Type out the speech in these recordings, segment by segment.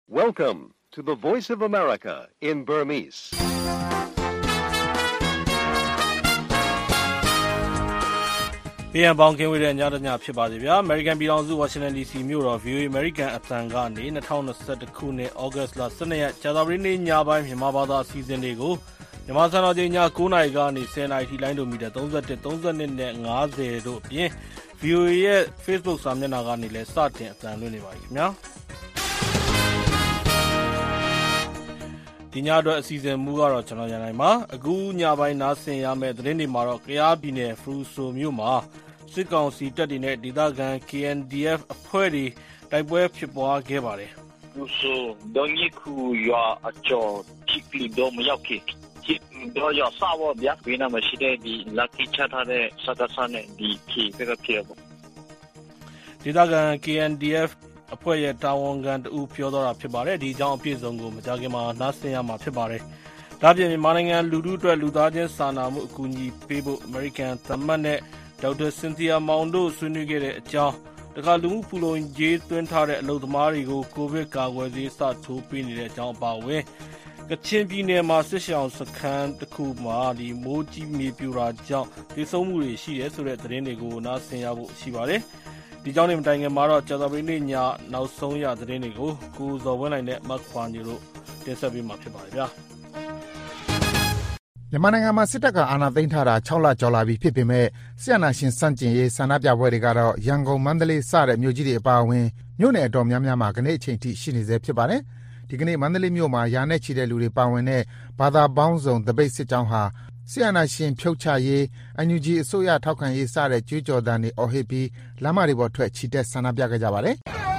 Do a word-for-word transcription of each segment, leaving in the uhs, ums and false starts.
Welcome to the Voice of America in Burmese. ။ပြန်ပေါင်းကင်းဝေးတဲ့ညတညဖြစ်ပါစေဗျာ။ American ပြည်ထောင်စု Washington ဒီ စီ မြို့တော် ဗွီအိုအေ American အသံကနေ၂၀၂၁ခုနှစ် August လ၁၂ရက်ကြာသပတေးနေ့ညပိုင်းမြန်မာဘာသာအစီအစဉ်တွေကိုမြန်မာစံတော်ချိန်ည၉နာရီကနေ၁၀နာရီထိလိုင်းဒိုမီတာ၃၁ ၃၂နဲ့၅၀တို့အပြင် ဗွီအိုအေ ရဲ့ Facebook စာမျက်နှာကနေလည်းစတင်အသံလွှင့်နေပါပြီခင်ဗျာ။ဒီညအတွက်အစီအစဉ်မူကတော့ကျွန်တော်ရန်နိုင်ပါ။အခုညပိုင်းနားဆင်ရမယ့်သတင်းတွေမှာတော့ကယားပြည်နယ်ဖရူဆိုမြို့မှာစစ်ကောင်စီတပ်တွေနဲ့ဒေသခံ K N D F အဖွဲ့တွေတိုက်ပွဲဖြစ်ပွားခဲ့ပါတယ်။ဖရူဆိုဒေါ်ညခုရွာအကျော်ချီပီဒေါ်မရောက်ခေချီဒေါ်ရစာဝဗျာဝိနာမရှိတဲ့ဒီလက်ထိချထားတဲ့စကားစနဲ့ဒီခေပဲဖြစ်ပေါ့။ဒေသခံ K N D Fအဖွဲ့ရဲ့တာဝန်ခံတဦးပြောတော့တာဖြစ်ပါတယ်။ဒီအကြောင်းအပြည့်အစုံကိုမကြာခင်မှာနားဆင်ရမှာဖြစ်ပါတယ်။ဒါ့အပြင်မြန်မာနိုင်ငံလူထုအတွက်လူသားချင်းစာနာမှုအကူအညီပေးဖို့ American သမ္မတ်နဲ့ဒေါက်တာစင်သီယာမောင်တို့ဆွေးနွေးခဲ့တဲ့အကြောင်းတခါလူမှုဖူလုံရေးသွင်းထားတဲ့အလုပ်သမားတွေကိုကိုဗစ်ကာကွယ်ဆေးစထိုးပေးနေတဲ့အကြောင်းအပါအဝင်ကချင်ပြည်နယ်မှာစစ်ရှောင်စခန်းတစ်ခုမှာဒီမိုးကြီးမြေပြိုတာကြောင့်ဒေဆုံးမှုတွေရှိတယ်ဆိုတဲ့သတင်းတွေကိုနားဆင်ရဖို့ရှိပါတယ်။ဒီကြောင့်နေမတိုင်ခင်မှာတော့ကြာသပတေးနေ့ညနောက်ဆုံးရသတင်းတွေကိုကိုဇော်ဝင်းနိုင်နဲ့မတ်ခွာညိုတို့တင်ဆက်ပေးမှာဖြစ်ပါတယ်ဗျာမြန်မာနိုင်ငံမှာစစ်တပ်ကအာဏာသိမ်းထားတာ၆လကျော်လာပြီဖြစ်ပေမဲ့ဆရာနာရှင်စန့်ကျင်ရေးဆန္ဒပြပွဲတွေကတော့ရန်ကုန်မန္တလေးစတဲ့မြို့ကြီးတွေအပါအဝင်မြို့နယ်အတော်များများမှာကနေ့အချိန်ထိရှိနေသေးဖြစ်ပါတယ်ဒီကနေ့မန္တလေးမြို့မှာရာနဲ့ချီတဲ့လူတွေပါဝင်တဲ့ဘာသာပေါင်းစုံတပိတ်စစ်ကြောင်းဟာဆရာနာရှင်ဖြုတ်ချရေးအန်ယူဂျီအစိုးရထောက်ခံရေးစတဲ့ကြွေးကြော်သံတွေအော်ဟစ်ပြီးလမ်းမတွေပေါ်ထွက်ချီတက်ဆန္ဒပြခဲ့ကြပါတယ်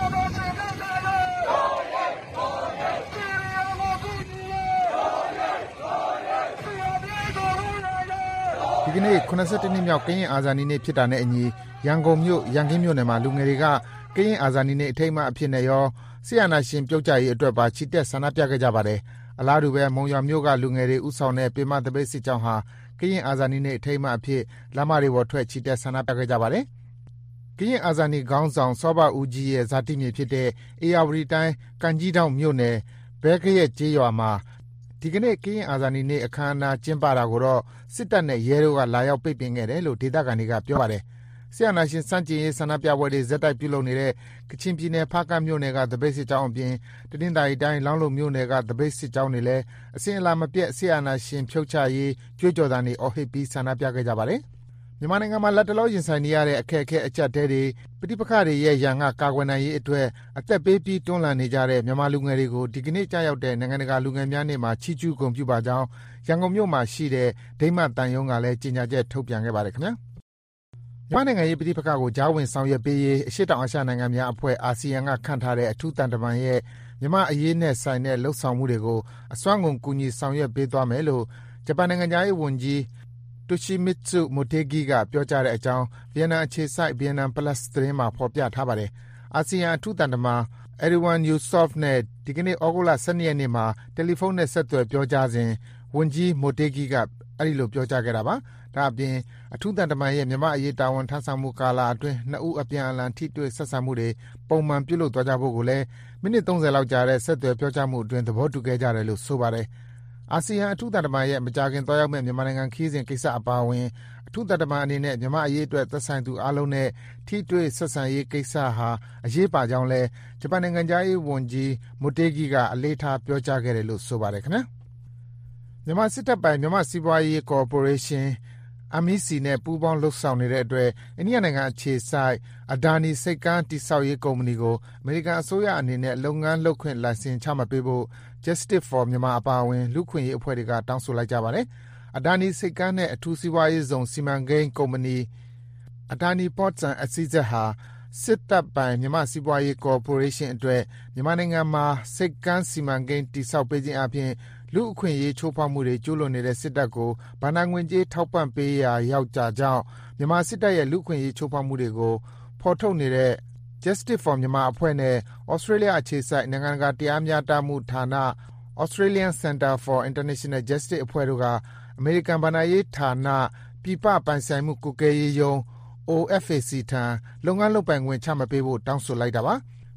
ဒီကနေ့ခုနစ်ဆယ့်တစ်နှစ်မြောက်ကရင်အာဇာနည်နေ့ဖြစ်တာနဲ့အညီရန်ကုန်မြို့ရန်ကင်းမြို့နယ်မှာလူငယ်တွေကကရင်အာဇာနည်နေ့အထိမ်းအမှတ်အဖြစ်နဲ့ရောဆရာနာရှင်ပြုတ်ကြရေးအတွက်ပါချီတက်ဆန္ဒပြခဲ့ကြပါတယ်အလားတူပဲမုံရွာမြို့ကလူငယ်တွေဥဆောင်တဲ့ပေမတပိတ်စစ်ကြောင်းဟာကရင်အာဇာနည်နေ့အထိမ်းအမှတ်အဖြစ်လမ်းမတွေပေါ်ထွက်ချီတက်ဆန္ဒပြခဲ့ကြပါတယ်ကရင်အာဇာနည်ခေါင်းဆောင်စောဘဦးကြီးရဲ့ဇာတိမြေဖြစ်တဲ့အေရဝတီတိုင်းကံကြီးတောင်မြို့နယ်ဘဲကရက်ကျေးရွာမှာဒီကနေ့ကရင်အာဇာနည်နေ့အခမ်းအနားကျင်းပတာကိုတော့စစ်တပ်နဲ့ရဲတို့ကလာရောက်ပိတ်ပင်ခဲ့တယ်လို့ဒေသခံတွေကပြောပါတယ်ဆရာနာရှင်စန့်ကျင်ရေးဆန္ဒပြပွဲတွေဇက်တိုက်ပြုလုပ်နေတဲ့ကချင်ပြည်နယ်ဖားကတ်မြို့နယ်ကတပိတ်စစ်ကြောင်းအပြင်တနင်္သာရီတိုင်းလောင်းလုံမြို့နယ်ကတပိတ်စစ်ကြောင်းတွေလည်းအစဉ်အလာမပြတ်ဆရာနာရှင်ဖြုတ်ချရေးကြွေးကြော်သံတွေအော်ဟစ်ပြီးဆန္ဒပြခဲ့ကြပါတယ်မြန်မာနိုင်ငံမှာလက်တလောရင်ဆိုင်နေရတဲ့အခက်အခဲအကျပ်တဲတွေပဋိပက္ခတွေရဲ့ရန်ကကာကွယ်နိုင်ရေးအတွက်အသက်ပေးပြီးတွန်းလှန်နေကြတဲ့မြန်မာလူငယ်တွေကိုဒီကနေ့ကြာရောက်တဲ့နိုင်ငံတကာလူငယ်များနေ့မှာချီးကျူးဂုဏ်ပြုပါကြောင်းရန်ကုန်မြို့မှာရှိတဲ့ဒိမ့်မတန်ယုံကလည်းကြေညာချက်ထုတ်ပြန်ခဲ့ပါတယ်ခင်ဗျာမြန်မာနိုင်ငံရေးပဋိပက္ခကိုကြားဝင်ဆောင်ရွက်ပေးရေးအရှေ့တောင်အာရှနိုင်ငံများအဖွဲ့အာဆီယံကခန့်ထားတဲ့အထူးတန်တမန်ရဲ့မြန်မာအရေးနဲ့ဆိုင်တဲ့လှုပ်ဆောင်မှုတွေကိုအစွမ်းကုန်ကူညီဆောင်ရွက်ပေးသွားမယ်လို့ဂျပန်နိုင်ငံသားရေးဝန်ကြီးToshimitsu Motegi ကပြောကြားတဲ့အကြောင်းဗီယက်နမ်အခြေစိုက် ဗီယက်နမ် Plus သတင်းမှာဖော်ပြထားပါတယ်။အာဆီယံအထူးတန်တမန် Erwan Yusof နဲ့ဒီကနေ့ဩဂုတ်လ၁၂ရက်နေ့မှာတယ်လီဖုန်းနဲ့ဆက်သွယ်ပြောကြားစဉ်ဝန်ကြီး Motegi ကအဲဒီလိုပြောကြားခဲ့တာပါ။ဒါအပြင်အထူးတန်တမန်ရဲ့မြန်မာအရေးတာဝန်ထမ်းဆောင်မှုကာလအတွင်းနှစ်ဦးအပြန်အလှန်ထိတွေ့ဆက်ဆံမှုတွေပုံမှန်ပြုလုပ်သွားကြဖို့ကိုလည်းမိနစ်သုံးဆယ်လောက်ကြာတဲ့ဆက်သွယ်ပြောကြားမှုအတွင်းသဘောတူခဲ့ကြတယ်လို့ဆိုပါတယ်။အာဆီယံအထူးတန်တမန်ရဲ့မကြာခင်သွားရောက်မဲ့မြန်မာနိုင်ငံခီးစဉ်ကိစ္စအပါအဝင်အထူးတန်တမန်အနေနဲ့မြန်မာအရေးအတွက်သက်ဆိုင်သူအားလုံးနဲ့ထိတွေ့ဆက်ဆံရေးကိစ္စဟာအရေးပါကြောင်းလဲဂျပန်နိုင်ငံသားရေးဝန်ကြီးမိုတေဂီကအလေးထားပြောကြားခဲ့တယ်လို့ဆိုပါတယ်ခင်ဗျာမြန်မာစစ်တပ်ပိုင်မြန်မာစီးပွားရေးကော်ပိုရေးရှင်း အမ် အီ စီ နဲ့ပူးပေါင်းလှုပ်ဆောင်နေတဲ့အတွက်အိန္ဒိယနိုင်ငံအခြေစိုက်အဒါနီစိတ်ကမ်းတည်ဆောက်ရေးကုမ္ပဏီကိုအမေရိကန်အစိုးရအနေနဲ့လုပ်ငန်းလုပ်ခွင့်လိုင်စင်ချမှတ်ပေးဖို့ Justice for Myanmar အပါအဝင်လူ့ခွင့်ရေးအဖွဲ့တွေကတောင်းဆိုလိုက်ကြပါတယ်။အဒါနီစိတ်ကမ်းနဲ့အထူးစီးပွားရေးဇုံစီမံကိန်းကုမ္ပဏီအဒါနီ Ports and အစီအစဉ်ဟာစစ်တပ်ပိုင်မြန်မာစီးပွားရေးကော်ပိုရေးရှင်းအတွက်မြန်မာနိုင်ငံမှာစိတ်ကမ်းစီမံကိန်းတည်ဆောက်ပေးခြင်းအပြင်လူ့အခွင့်အရေးချိုးဖောက်မှုတွေကျူးလွန်နေတဲ့စစ်တပ်ကိုဗဏ္ဍာငွေကြေးထောက်ပံ့ပေးရာရောက်ကြကြောင်းမြန်မာစစ်တပ်ရဲ့လူ့အခွင့်အရေးချိုးဖောက်မှုတွေကိုဖော်ထုတ်နေတဲ့ Justice for Myanmar အဖွဲ့နဲ့ Australia အခြေစိုက်နိုင်ငံတကာတရားမျှတမှုဌာန Australian Center for International Justice အဖွဲ့တို့ကအမေရိကန်ဘဏ္ဍာရေးဌာနပြည်ပပိုင်ဆိုင်မှုကွပ်ကဲရေးရုံး O F A C ထံလုပ်ငန်းလုပ်ပိုင်ခွင့်ချမှတ်ပေးဖို့တောင်းဆိုလိုက်တာပါ။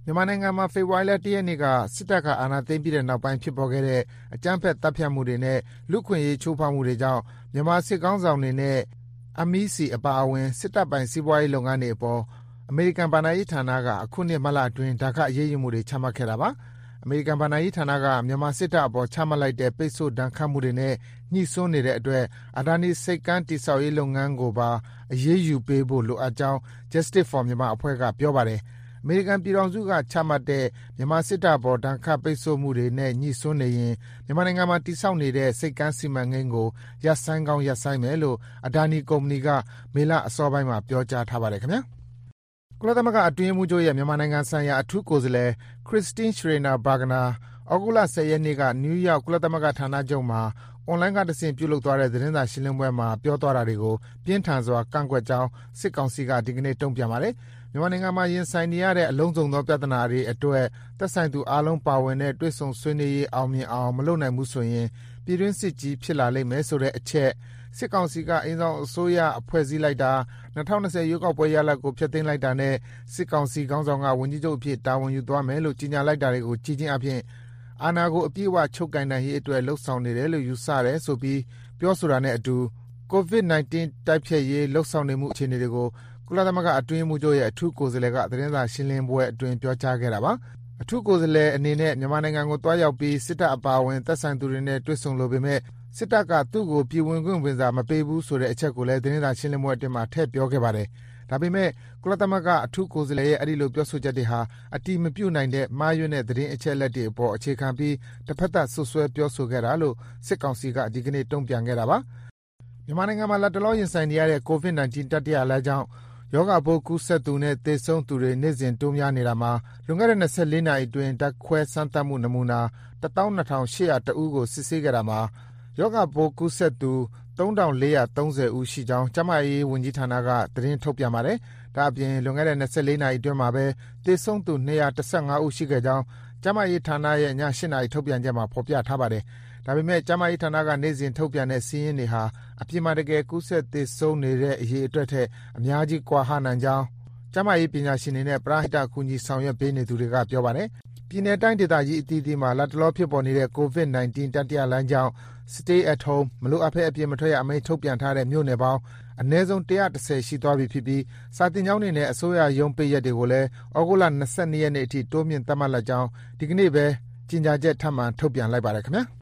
မြန်မာနိုင်ငံမှာဖေဖော်ဝါရီလတရက်နေ့ကစစ်တပ်ကအာဏာသိမ်းပြီးတဲ့နောက်ပိုင်းဖြစ်ပေါ်ခဲ့တဲ့အကြမ်းဖက်တပ်ဖြတ်မှုတွေနဲ့လူခွင့်ရေးချိုးဖောက်မှုတွေကြောင့်မြန်မာစစ်ကောင်းဆောင်တွေနဲ့အမီးစီအပါအဝင်စစ်တပ်ပိုင်စီးပွားရေးလုပ်ငန်းတွေအပေါ်အမေရိကန်ဗဏ္ဍာရေးဌာနကအခုနှစ်မတ်လအတွင်းဒါကအရေးယူမှုတွေချမှတ်ခဲ့တာပါ။အမေရိကန်ဗဏ္ဍာရေးဌာနကမြန်မာစစ်တပ်အပေါ်ချမှတ်လိုက်တဲ့ပိတ်ဆို့ဒဏ်ခတ်မှုတွေနဲ့ညှိစွန်းနေတဲ့အတွက်အဒါနီစိတ်ကမ်းတိဆောက်ရေးလုပ်ငန်းကိုပါအရေးယူပေးဖို့လိုအပ်ကြောင်း Justice for Myanmar အဖွဲ့ကပြောပါတယ်။အမေရိကန်ပြည်ထောင်စုကချမှတ်တဲ့မြန်မာစစ်တပ်ပေါ်ဒဏ်ခတ်ပိတ်ဆို့မှုတွေနဲ့ညှိစွန်းနေရင်မြန်မာနိုင်ငံမှာတည်ဆောက်နေတဲ့စိတ်ကမ်းစီမံကိန်းကိုရပ်ဆိုင်းကောင်းရပ်ဆိုင်းမယ်လို့အဒါနီကုမ္ပဏီကမေလအစောပိုင်းမှာပြောကြားထားပါတယ်ခင်ဗျာ။ကုလသမဂ္ဂအတွင်းရေးမှူးချုပ်ရဲ့မြန်မာနိုင်ငံဆိုင်ရာအထူးကိုယ်စားလှယ် Christine Schraner Burgener ဩဂုတ်လ၁၀ရက်နေ့ကနယူးယောက်ကုလသမဂ္ဂဌာနချုပ်မှာအွန်လိုင်းကတဆင့်ပြုလုပ်သွားတဲ့သတင်းစာရှင်းလင်းပွဲမှာပြောသွားတာတွေကိုပြင်းထန်စွာကန့်ကွက်ကြောင်းစစ်ကောင်စီကဒီကနေ့တုံ့ပြန်ပါတယ်။မြန်မာနိုင်ငံမှာရင်ဆိုင်နေရတဲ့အလုံးစုံသောပြဿနာတွေအတွက်သက်ဆိုင်သူအားလုံးပါဝင်တဲ့တွဲဆုံဆွေးနွေးရေးအောင်မြင်အောင်မလုပ်နိုင်ဘူးဆိုရင်ပြည်တွင်းစစ်ကြီးဖြစ်လာလိမ့်မယ်ဆိုတဲ့အချက်စစ်ကောင်စီကအင်းဆောင်အစိုးရအဖွဲ့စည်းလိုက်တာ၂၀၂၀ရွေးကောက်ပွဲရလဒ်ကိုဖျက်သိမ်းလိုက်တာနဲ့စစ်ကောင်စီခေါင်းဆောင်ကဝန်ကြီးချုပ်အဖြစ်တာဝန်ယူသွားမယ်လို့ကြေညာလိုက်တာတွေကိုကြည်ချင်းအဖြစ်အာဏာကိုအပြည့်အဝချုပ်ကိုင်နိုင်ရေးအတွက်လှုံ့ဆော်နေတယ်လို့ယူဆတယ်ဆိုပြီးပြောဆိုတာနဲ့အတူ ကိုဗစ် ၁၉ တိုက်ဖျက်ရေးလှုံ့ဆော်နေမှုအခြေအနေတွေကိုကုလသမဂ္ဂအတွင်းရေးမှူးချုပ်ရဲ့အထူးကိုယ်စားလှယ်ကသတင်းစာရှင်းလင်းပွဲအတွင်းပြောကြားခဲ့တာပါ။အထူးကိုယ်စားလှယ်အနေနဲ့မြန်မာနိုင်ငံကိုတွားရောက်ပြီးစစ်တပ်အပါအဝင်သက်ဆိုင်သူတွေနဲ့တွေ့ဆုံလိုပေမဲ့စစ်တပ်ကသူ့ကိုပြည်ဝင်ခွင့်ဝင်စာမပေးဘူးဆိုတဲ့အချက်ကိုလည်းသတင်းစာရှင်းလင်းပွဲအတွင်းမှာထည့်ပြောခဲ့ပါတယ်။ဒါပေမဲ့ကုလသမဂ္ဂအထူးကိုယ်စားလှယ်ရဲ့အဲဒီလိုပြောဆိုချက်တွေဟာအတိမပြုတ်နိုင်တဲ့မှားယွင်းတဲ့သတင်းအချက်အလက်တွေအပေါ်အခြေခံပြီးတစ်ဖက်သက်ဆွဆွဲပြောဆိုခဲ့တာလို့စစ်ကောင်စီကဒီကနေ့တုံ့ပြန်ခဲ့တာပါ။မြန်မာနိုင်ငံမှာလက်တလောရင်ဆိုင်နေရတဲ့ကိုဗစ် ၁၉ တတိယလှိုင်းကြောင့်ရောဂါပိုးကူးစက်သူနဲ့သေဆုံးသူတွေနေ့စဉ်တိုးများနေတာမှာလွန်ခဲ့တဲ့၂၄နာရီအတွင်းဓာတ်ခွဲစမ်းသပ်မှုနမူနာ၁၂,၈၀၁ဦးကိုစစ်ဆေးခဲ့တာမှာရောဂါပိုးကူးစက်သူ၃,၄၃၀ဦးရှိကြောင်းကျန်းမာရေးဝန်ကြီးဌာနကသတင်းထုတ်ပြန်ပါတယ်။ဒါ့အပြင်လွန်ခဲ့တဲ့၂၄နာရီအတွင်းမှာပဲသေဆုံးသူ၂၁၅ဦးရှိခဲ့ကြောင်းကျန်းမာရေးဌာနရဲ့ည၈နာရီထုတ်ပြန်ချက်မှာဖော်ပြထားပါတယ်။ဒါပေမဲ့ကျန်းမာရေးဌာနကနေ့စဉ်ထုတ်ပြန်တဲ့စာရင်းတွေဟာအပြစ်မှတကယ်ကူးစက်သေဆုံးနေတဲ့အရေးအတွက်ထက်အများကြီးကွာဟနိုင်ကြောင်းကျန်းမာရေးပညာရှင်တွေနဲ့ပရဟိတကူညီဆောင်ရွက်ပေးနေသူတွေကပြောပါတယ်။ပြည်내တိုင်းဒေသကြီးအသီးသီးမှာလက်တလောဖြစ်ပေါ်နေတဲ့ကိုဗစ် ၁၉ တတိယလှိုင်းကြောင့် Stay at home မလိုအပ်ဘဲအပြင်မထွက်ရအမိန့်ထုတ်ပြန်ထားတဲ့မြို့နယ်ပေါင်းအနည်းဆုံး၁၁၀ရှိသွားပြီဖြစ်ပြီးစာသင်ကျောင်းတွေနဲ့အစိုးရရုံးပိတ်ရက်တွေကိုလည်းဩဂုတ်လ၂၂ရက်နေ့အထိတိုးမြင့်သတ်မှတ်လိုက်ကြောင်းဒီကနေ့ပဲကြေညာချက်ထပ်မံထုတ်ပြန်လိုက်ပါတယ်ခင်ဗျာ။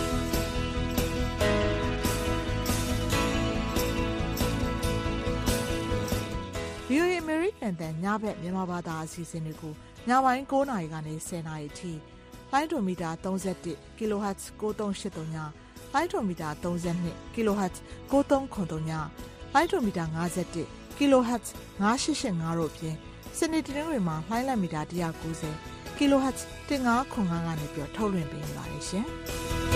ဗွီအိုအေ American တန်ညဘက်မြန်မာဘာသာအစီအစဉ်တွေကိုညပိုင်း၉နာရီကနေ၁၀နာရီအထိလိုင်းဒိုမီတာ၃၁ kHz ၉၃၈၃ညလိုင်းဒိုမီတာ၃၂ kHz ၉၃၇၃ညလိုင်းဒိုမီတာ၅၁ kHz ၅၈၈၅တို့အပြင်စနေတနင်္ဂနွေမှာလိုင်းလံမီတာ၁၉၀ kHz ၁၅၇၅ကနေပြီးထုတ်လွှင့်ပေးနေပါတယ်ရှင်။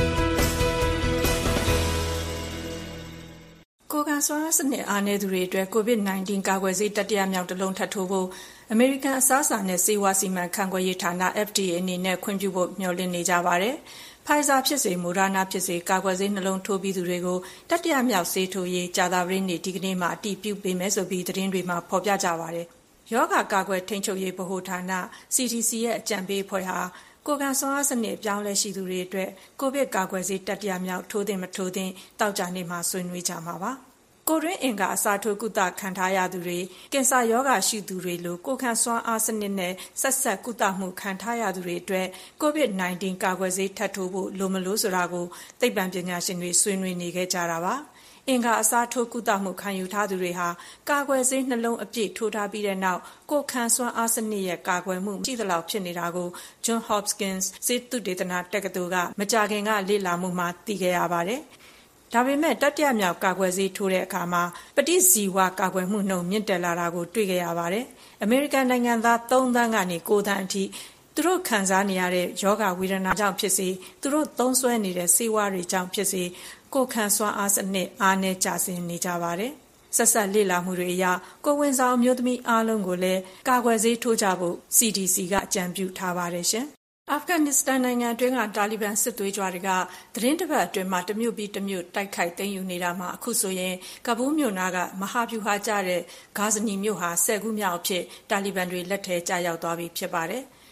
ကိုကန်စွမ်းစနစ်အားနည်းသူတွေအတွက်ကိုဗစ် ၁၉ ကာကွယ်ဆေးတတိယမြောက်တစ်လုံးထပ်ထိုးဖို့အမေရိကန်အစားအစာနဲ့ဆေးဝါးစီမံခန့်ခွဲရေးဌာန F D A အနေနဲ့ခွင့်ပြုဖို့မျှော်လင့်နေကြပါတယ်။ Pfizer ဖြစ်စေမိုဒါနာဖြစ်စေကာကွယ်ဆေးနှလုံးထိုးပြီးသူတွေကိုတတိယမြောက်ဆေးထိုးရေးကြာသပတေးနေ့ဒီကနေ့မှအတည်ပြုပေးမယ်ဆိုပြီးသတင်းတွေမှာဖော်ပြကြပါတယ်။ယောဂကာကွယ်ထိန်းချုပ်ရေးဗဟိုဌာန C D C ရဲ့အကြံပေးအဖွဲ့ဟာကိုကန်စွမ်းအားစနစ်ပြောင်းလဲရှိသူတွေအတွက်ကိုဗစ်ကာကွယ်ဆေးတတိယမြောက်ထိုးသင့်မထိုးသင့်တောက်ကြနေမှာဆွေးနွေးကြမှာပါ။ကိုရင်းအင်ကအစာထိုးကုသခံထားရသူတွေကင်ဆာရောဂါရှိသူတွေလိုကိုခံစွမ်းအားစနစ်နဲ့ဆက်ဆက်ကုသမှုခံထားရသူတွေအတွက်ကိုဗစ် ၁၉ ကာကွယ်ဆေးထပ်ထိုးဖို့လိုမလို့ဆိုတာကိုသိပ္ပံပညာရှင်တွေဆွေးနွေးနေခဲ့ကြတာပါ။အင်ကအစာထိုးကုသမှုခံယူထားသူတွေဟာကာကွယ်ဆေးနှလုံးအပြည့်ထိုးထားပြီးတဲ့နောက်ကိုခံစွမ်းအားစနစ်ရဲ့ကာကွယ်မှုရှိသလောက်ဖြစ်နေတာကို Johns Hopkins ဆေးသုတေသနတက္ကသိုလ်ကမကြာခင်ကလေ့လာမှုမှာသိခဲ့ရပါတယ်။ဒါပေမဲ့တတိယမြောက်ကာကွယ်ဆေးထိုးတဲ့အခါမှာပဋိဇီဝကာကွယ်မှုနှုန်းမြင့်တက်လာတာကိုတွေ့ခဲ့ရပါတယ်။အမေရိကန်နိုင်ငံသား၃သန်းကနေ၉သန်းအထိသူတို့ခံစားနေရတဲ့ယောဂဝေဒနာကြောင့်ဖြစ်စေသူတို့သုံးစွဲနေတဲ့ဆေးဝါးတွေကြောင့်ဖြစ်စေကိုခံစွမ်းအားစနစ်အားနည်းကျဆင်းနေကြပါတယ်။ဆက်ဆက်လေ့လာမှုတွေအရကိုဝင်ဆောင်အမျိုးသမီးအားလုံးကိုလည်းကာကွယ်ဆေးထိုးကြဖို့ C D C ကအကြံပြုထားပါတယ်ရှင်။အာဖဂန်နစ္စတန်နိုင်ငံအတွင်းကတာလီဘန်စစ်သွေးကြွတွေကသတင်းတစ်ပတ်အတွင်းမှာတမျိုးပြီးတမျိုးတိုက်ခိုက်သိမ်းယူနေတာမှာအခုဆိုရင်ကဘူးမြို့နာကမဟာဗျူဟာကျတဲ့ဂါဇနီမြို့ဟာဆယ်ခုမြောက်အဖြစ်တာလီဘန်တွေလက်ထဲကျရောက်သွားပြီဖြစ်ပါတယ်။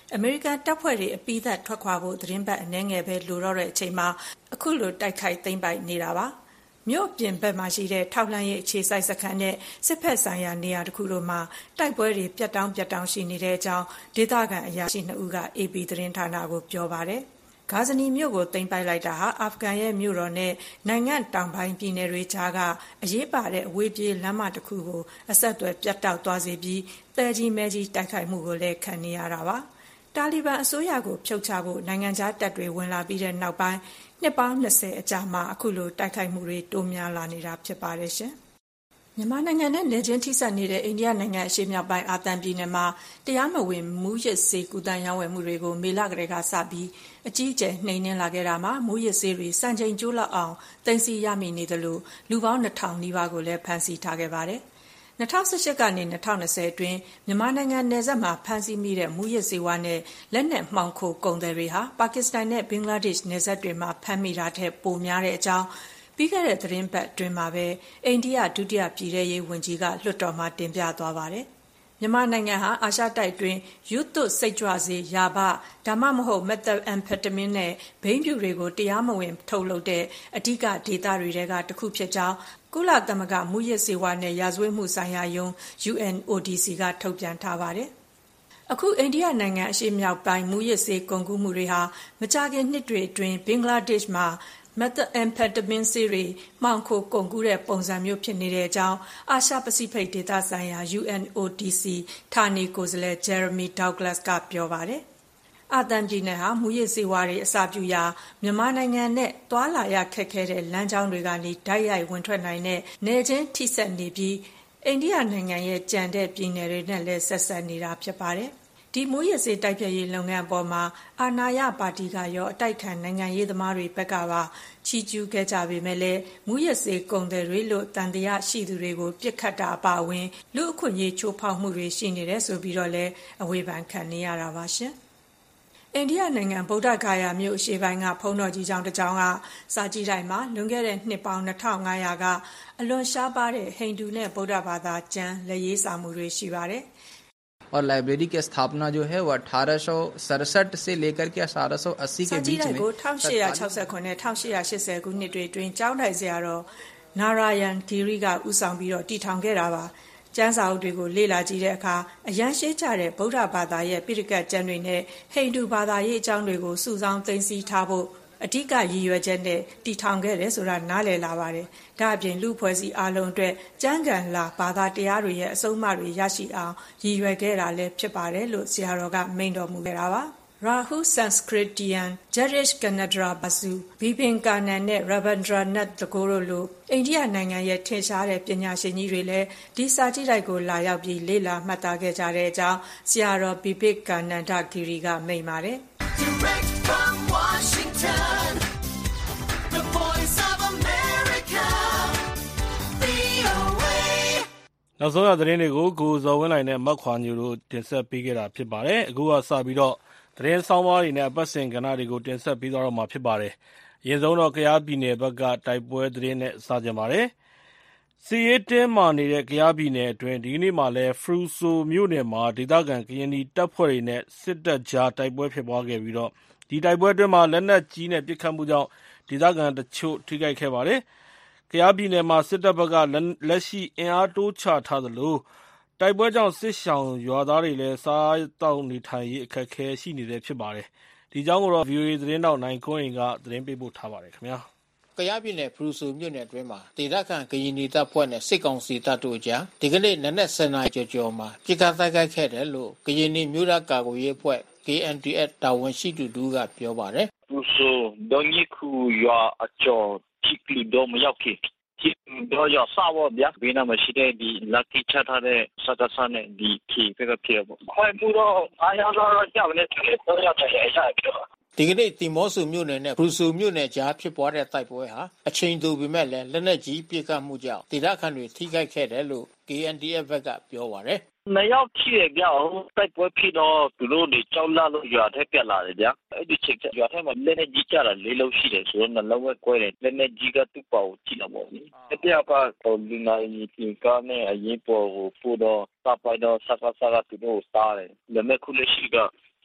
အမေရိကန်တပ်ဖွဲ့တွေအပိသက်ထွက်ခွာဖို့သတင်းပတ်အနည်းငယ်ပဲလိုတော့တဲ့အချိန်မှာအခုလိုတိုက်ခိုက်သိမ်းပိုက်နေတာပါမြို့ပြင်ဘက်မှာရှိတဲ့ထောက်လှမ်းရေးအခြေစိုက်စခန်းနဲ့စစ်ဖက်ဆိုင်ရာနေရာတစ်ခုတို့မှာတိုက်ပွဲတွေပြတ်တောင်းပြတ်တောင်းရှိနေတဲ့အကြောင်းဒေသခံအရာရှိနှစ်ဦးက အေပီ သတင်းဌာနကိုပြောပါတယ်ဂါဇနီမြို့ကိုသိမ်းပိုက်လိုက်တာဟာအာဖဂန်ရဲ့မြို့တော်နဲ့နိုင်ငံတောင်ပိုင်းပြည်နယ်တွေကြားကအရေးပါတဲ့အဝေးပြေးလမ်းမတစ်ခုကိုအဆက်အသွယ်ပြတ်တောက်သွားစေပြီးတဲကြီးမဲကြီးတိုက်ခိုက်မှုကိုလည်းခံနေရတာပါတာလီဘန်အစိုးရကိုဖျောက်ချဖို့နိုင်ငံခြားတပ်တွေဝင်လာပြီးတဲ့နောက်ပိုင်းနှစ်ပေါင်း၂၀အကြာမှာအခုလိုတိုက်ခိုက်မှုတွေတိုးများလာနေတာဖြစ်ပါတယ်ရှင်မြန်မာနိုင်ငံနဲ့နယ်ချင်းထိစပ်နေတဲ့အိန္ဒိယနိုင်ငံအရှေ့မြောက်ပိုင်းအာသံပြည်နယ်မှာတရားမဝင်မူးယစ်ဆေးကူတန်းရောင်းဝယ်မှုတွေကိုမေလကတည်းကစပြီးအကြီးအကျယ်နှိမ်နင်းလာခဲ့တာမှာမူးယစ်ဆေးတွေစံချိန်ကျိုးလောက်အောင်တင်စီရမိနေသလိုလူပေါင်း၂ထောင်နီးပါးကိုလည်းဖမ်းဆီးထားခဲ့ပါတယ်၂၀၁၈ကနေ၂၀၂၀အတွင်းမြန်မာနိုင်ငံနယ်စပ်မှာဖမ်းဆီးမိတဲ့မူးယစ်ဆေးဝါးနဲ့လက်နက်မှောင်ခိုကုန်သည်တွေဟာပါကစ္စတန်နဲ့ဘင်္ဂလားဒေ့ရှ်နယ်စပ်တွေမှာဖမ်းမိတာထက်ပိုများတဲ့အကြောင်းပြီးခဲ့တဲ့သတင်းပတ်အတွင်းမှာပဲအိန္ဒိယဒုတိယပြည်ထရေးဝန်ကြီးကလွှတ်တော်မှာတင်ပြသွားပါတယ်မြန်မာနိုင်ငံဟာအာရှတိုက်တွင်ယူသွတ်စိတ်ကြွစေယာဘဒါမှမဟုတ်မက်သက်အမ်ဖက်တမင်းနဲ့ဘိန်းဖြူတွေကိုတရားမဝင်ထုတ်လုပ်တဲ့အဓိကဒေသတွေထဲကတစ်ခုဖြစ်ကြောင်းကုလသမဂ္ဂမူရစ်စေဝါနဲ့ရာဇဝတ်မှုဆိုင်ရာယုံ ယူအန် အို ဒီ စီ ကထုတ်ပြန်ထားပါတယ်အခုအိန္ဒိယနိုင်ငံအရှေ့မြောက်ပိုင်းမူရစ်စေကုန်ကူးမှုတွေဟာမကြာခင်နှစ်တွေအတွင်းဘင်္ဂလားဒေ့ရှ်မှာမက်သက်အမ်ဖက်တမင်းဆေးတွေမှောင်ခိုကုန်ကူးတဲ့ပုံစံမျိုးဖြစ်နေတဲ့အကြောင်းအာရှပစိဖိတ်ဒေသဆိုင်ရာ ယူ အန် အို ဒီ စီ ဌာနေကိုယ်စားလှယ် ဂျယ်ရမီ ဒေါက်ဂလတ်ကပြောပါတယ်။အာသံပြည်နယ်ဟာမူရစ်ဆေးဝါးတွေအစာပြုရာမြန်မာနိုင်ငံနဲ့တွာလာရခက်ခဲတဲ့လမ်းကြောင်းတွေကနေဓာတ်ရိုက်ဝင်ထွက်နိုင်တဲ့နယ်ချင်းထိစပ်နေပြီးအိန္ဒိယနိုင်ငံရဲ့ကြံတဲ့ပြည်နယ်တွေနဲ့လည်းဆက်ဆက်နေတာဖြစ်ပါတယ်။ဒီမူရစ်စေတိုက်ပြရေးလုပ်ငန်းအပေါ်မှာအာဏာရပါတီကရောအတိုက်ခံနိုင်ငံရေးသမားတွေဘက်ကပါချီးကျူးခဲ့ကြပေမဲ့လည်းမူရစ်စေကုန်တယ်တွေလို့တန်တရားရှိသူတွေကိုပြစ်ခတ်တာအပါအဝင်လူအခွင့်အရေးချိုးဖောက်မှုတွေရှိနေတယ်ဆိုပြီးတော့လည်းအဝေဖန်ခံနေရတာပါရှင်။အိန္ဒိယနိုင်ငံဗုဒ္ဓဂါယာမြို့အရှေ့ပိုင်းကဖုံးတော်ကြီးကျောင်းတစ်ကျောင်းကစာကြည့်တိုင်းမှာလွန်ခဲ့တဲ့နှစ်ပေါင်း၂၅၀၀ကအလွန်ရှားပါးတဲ့ဟိန္ဒူနဲ့ဗုဒ္ဓဘာသာကျမ်းလက်ရေးစာမှုတွေရှိပါတယ်။ और लाइब्रेरी की स्थापना जो है वो अठारह सौ सड़सठ से लेकर के अठारह सौ अस्सी के बीच में ၁၈၆၉နဲ့၁၈၈၀ခုနှစ်တွေအတွင်းကျောင်းထိုင်ဆရာတော်နာရာယန်ဂီရီကဦးဆောင်ပြီးတော့တည်ထောင်ခဲ့တာပါကျမ်းစာအုပ်တွေကိုလေ့လာကြည့်တဲ့အခါအရန်ရှေးကြတဲ့ဗုဒ္ဓဘာသာရဲ့ပိဋကတ်ကျမ်းတွေနဲ့ဟိန္ဒူဘာသာရေးအကြောင်းတွေကိုစုဆောင်းသိမ်းဆည်းထားဖို့အဓိကရည်ရွယ်ချက်နဲ့တည်ထောင်ခဲ့တယ်ဆိုတာနားလည်လာပါတယ်။ဒါအပြင်လူဖွဲ့စည်းအလုံးအတွက်ကျမ်းဂန်လာဘာသာတရားတွေရဲ့အဆုံးအမတွေရရှိအောင်ရည်ရွယ်ခဲ့တာလည်းဖြစ်ပါတယ်လို့ဆရာတော်ကမိန့်တော်မူခဲ့တာပါ။ Rahu Sanskritian, Jarish Kanadra Basu, Bipin Kanan နဲ့ Rabindranath Tagore လိုအိန္ဒိယနိုင်ငံရဲ့ထင်ရှားတဲ့ပညာရှင်ကြီးတွေလည်းဒီစာကြည့်တိုက်ကိုလာရောက်ပြီးလေ့လာမှတ်သားခဲ့ကြတဲ့အကြောင်းဆရာတော် Bipin Kananda Giri ကမိန့်ပါတယ်။ Direct from Washington, the voice of America, ဗွီအိုအေနောက်ဆုံးရသတင်းတွေကိုကိုဇော်ဝင်းနိုင်နဲ့မတ်ခွာညိုတို့တင်ဆက်ပေးခဲ့တာဖြစ်ပါတယ်။အခုကစပြီးတော့သတင်းဆောင်ပါးတွေနဲ့အပတ်စဉ်ကဏ္ဍတွေကိုတင်ဆက်ပေးသွားတော့မှာဖြစ်ပါတယ်။အရင်ဆုံးတော့ကယားပြည်နယ်ဘက်ကတိုက်ပွဲသတင်းနဲ့စကြပါတယ်။စီရေးတင်းမာနေတဲ့ကယားပြည်နယ်အတွင်းဒီကနေ့မှလည်းဖရူဆိုမြို့နယ်မှာဒေသခံကရင်နီတပ်ဖွဲ့တွေနဲ့စစ်တပ်ကြားတိုက်ပွဲဖြစ်ပွားခဲ့ပြီးတော့ဒီတိုက်ပွဲအတွင်းမှာလက်နက်ကြီးနဲ့ပစ်ခတ်မှုကြောင့်ဒေသခံတချို့ထိခိုက်ခဲ့ပါတယ်။ကယားပြည်နယ်မှာစစ်တပ်ဘက်ကလက်ရှိအင်အားတိုးချထားသလိုတိုက်ပွဲကြောင့်စစ်ရှောင်ရွာသားတွေလည်းစားတောက်နေထိုင်ရေးအခက်အခဲရှိနေတယ်ဖြစ်ပါတယ်။ဒီအကြောင်းကိုတော့ ဗွီအိုအေ သတင်းတောက်နိုင်ကွန်းအိန်ကသတင်းပေးပို့ထားပါတယ်ခင်ဗျာ။ကယားပြည်နယ်ဖရူဆိုမြို့နယ်အတွင်းမှာဒေသခံကရင်နီတပ်ဖွဲ့နဲ့စစ်ကောင်စီတပ်တို့ကြားဒီကနေ့နနက်ဆယ်နာရီကျော်ကျော်မှာပြစ်ခတ်တိုက်ခိုက်ခဲ့တယ်လို့ကရင်နီမျိုးသားကာကွယ်ရေးအဖွဲ့ ကေ အန် ဒီ အက်ဖ် တာဝန်ရှိသူတို့ကပြောပါတယ်။ဖရူဆိုဒေါ်ညခုရွာအကျော်ချီကလီဒေါ်မရောက်ခင်ဒီတော့ရစာဝဗျာဘယ်နာမရှိတဲ့ဒီလက်ကိချထားတဲ့စကားစနဲ့ဒီခီပဲဖြစ်ပေါ့ခွဲမှုတော့အားရတော့ကြောက်နေတယ်တော့ရတယ်အဲ့ဒါပြောဒီကနေ့တီမောဆူမြို့နယ်နဲ့ဖရူဆိုမြို့နယ်ကြားဖြစ်ပွားတဲ့တိုက်ပွဲဟာအချိန်တိုပေမဲ့လည်းလက်နက်ကြီးပစ်ခတ်မှုကြောင့်ဒေသခံတွေထိခိုက်ခဲ့တယ်လို့ ကေ အန် ဒီ အက်ဖ် ဘက်ကပြောပါတယ်မရောက်ဖြစ်ရကြအောင်တိုက်ပွဲဖြစ်တော့သူတို့တွေကြောက်လာလို့ရွာထဲပြက်လာတယ်ဗျာအဲ့ဒီချက်ရွာထဲမှာလက်နဲ့ကြီးကြတာလေးလုံးရှိတယ်ဆိုတော့နှလုံးဝဲကွဲတယ်လက်နဲ့ကြီးကသူ့ပေါကိုကြည့်တော့ပေါ့နိအဲ့တယောက်ကလူနာကြီးပြင်ကားနဲ့အရင်ပေါ်ကိုပို့တော့စပိုက်တော့စကားစကားသူတို့စားတယ်လက်မဲ့ခုလက်ရှိက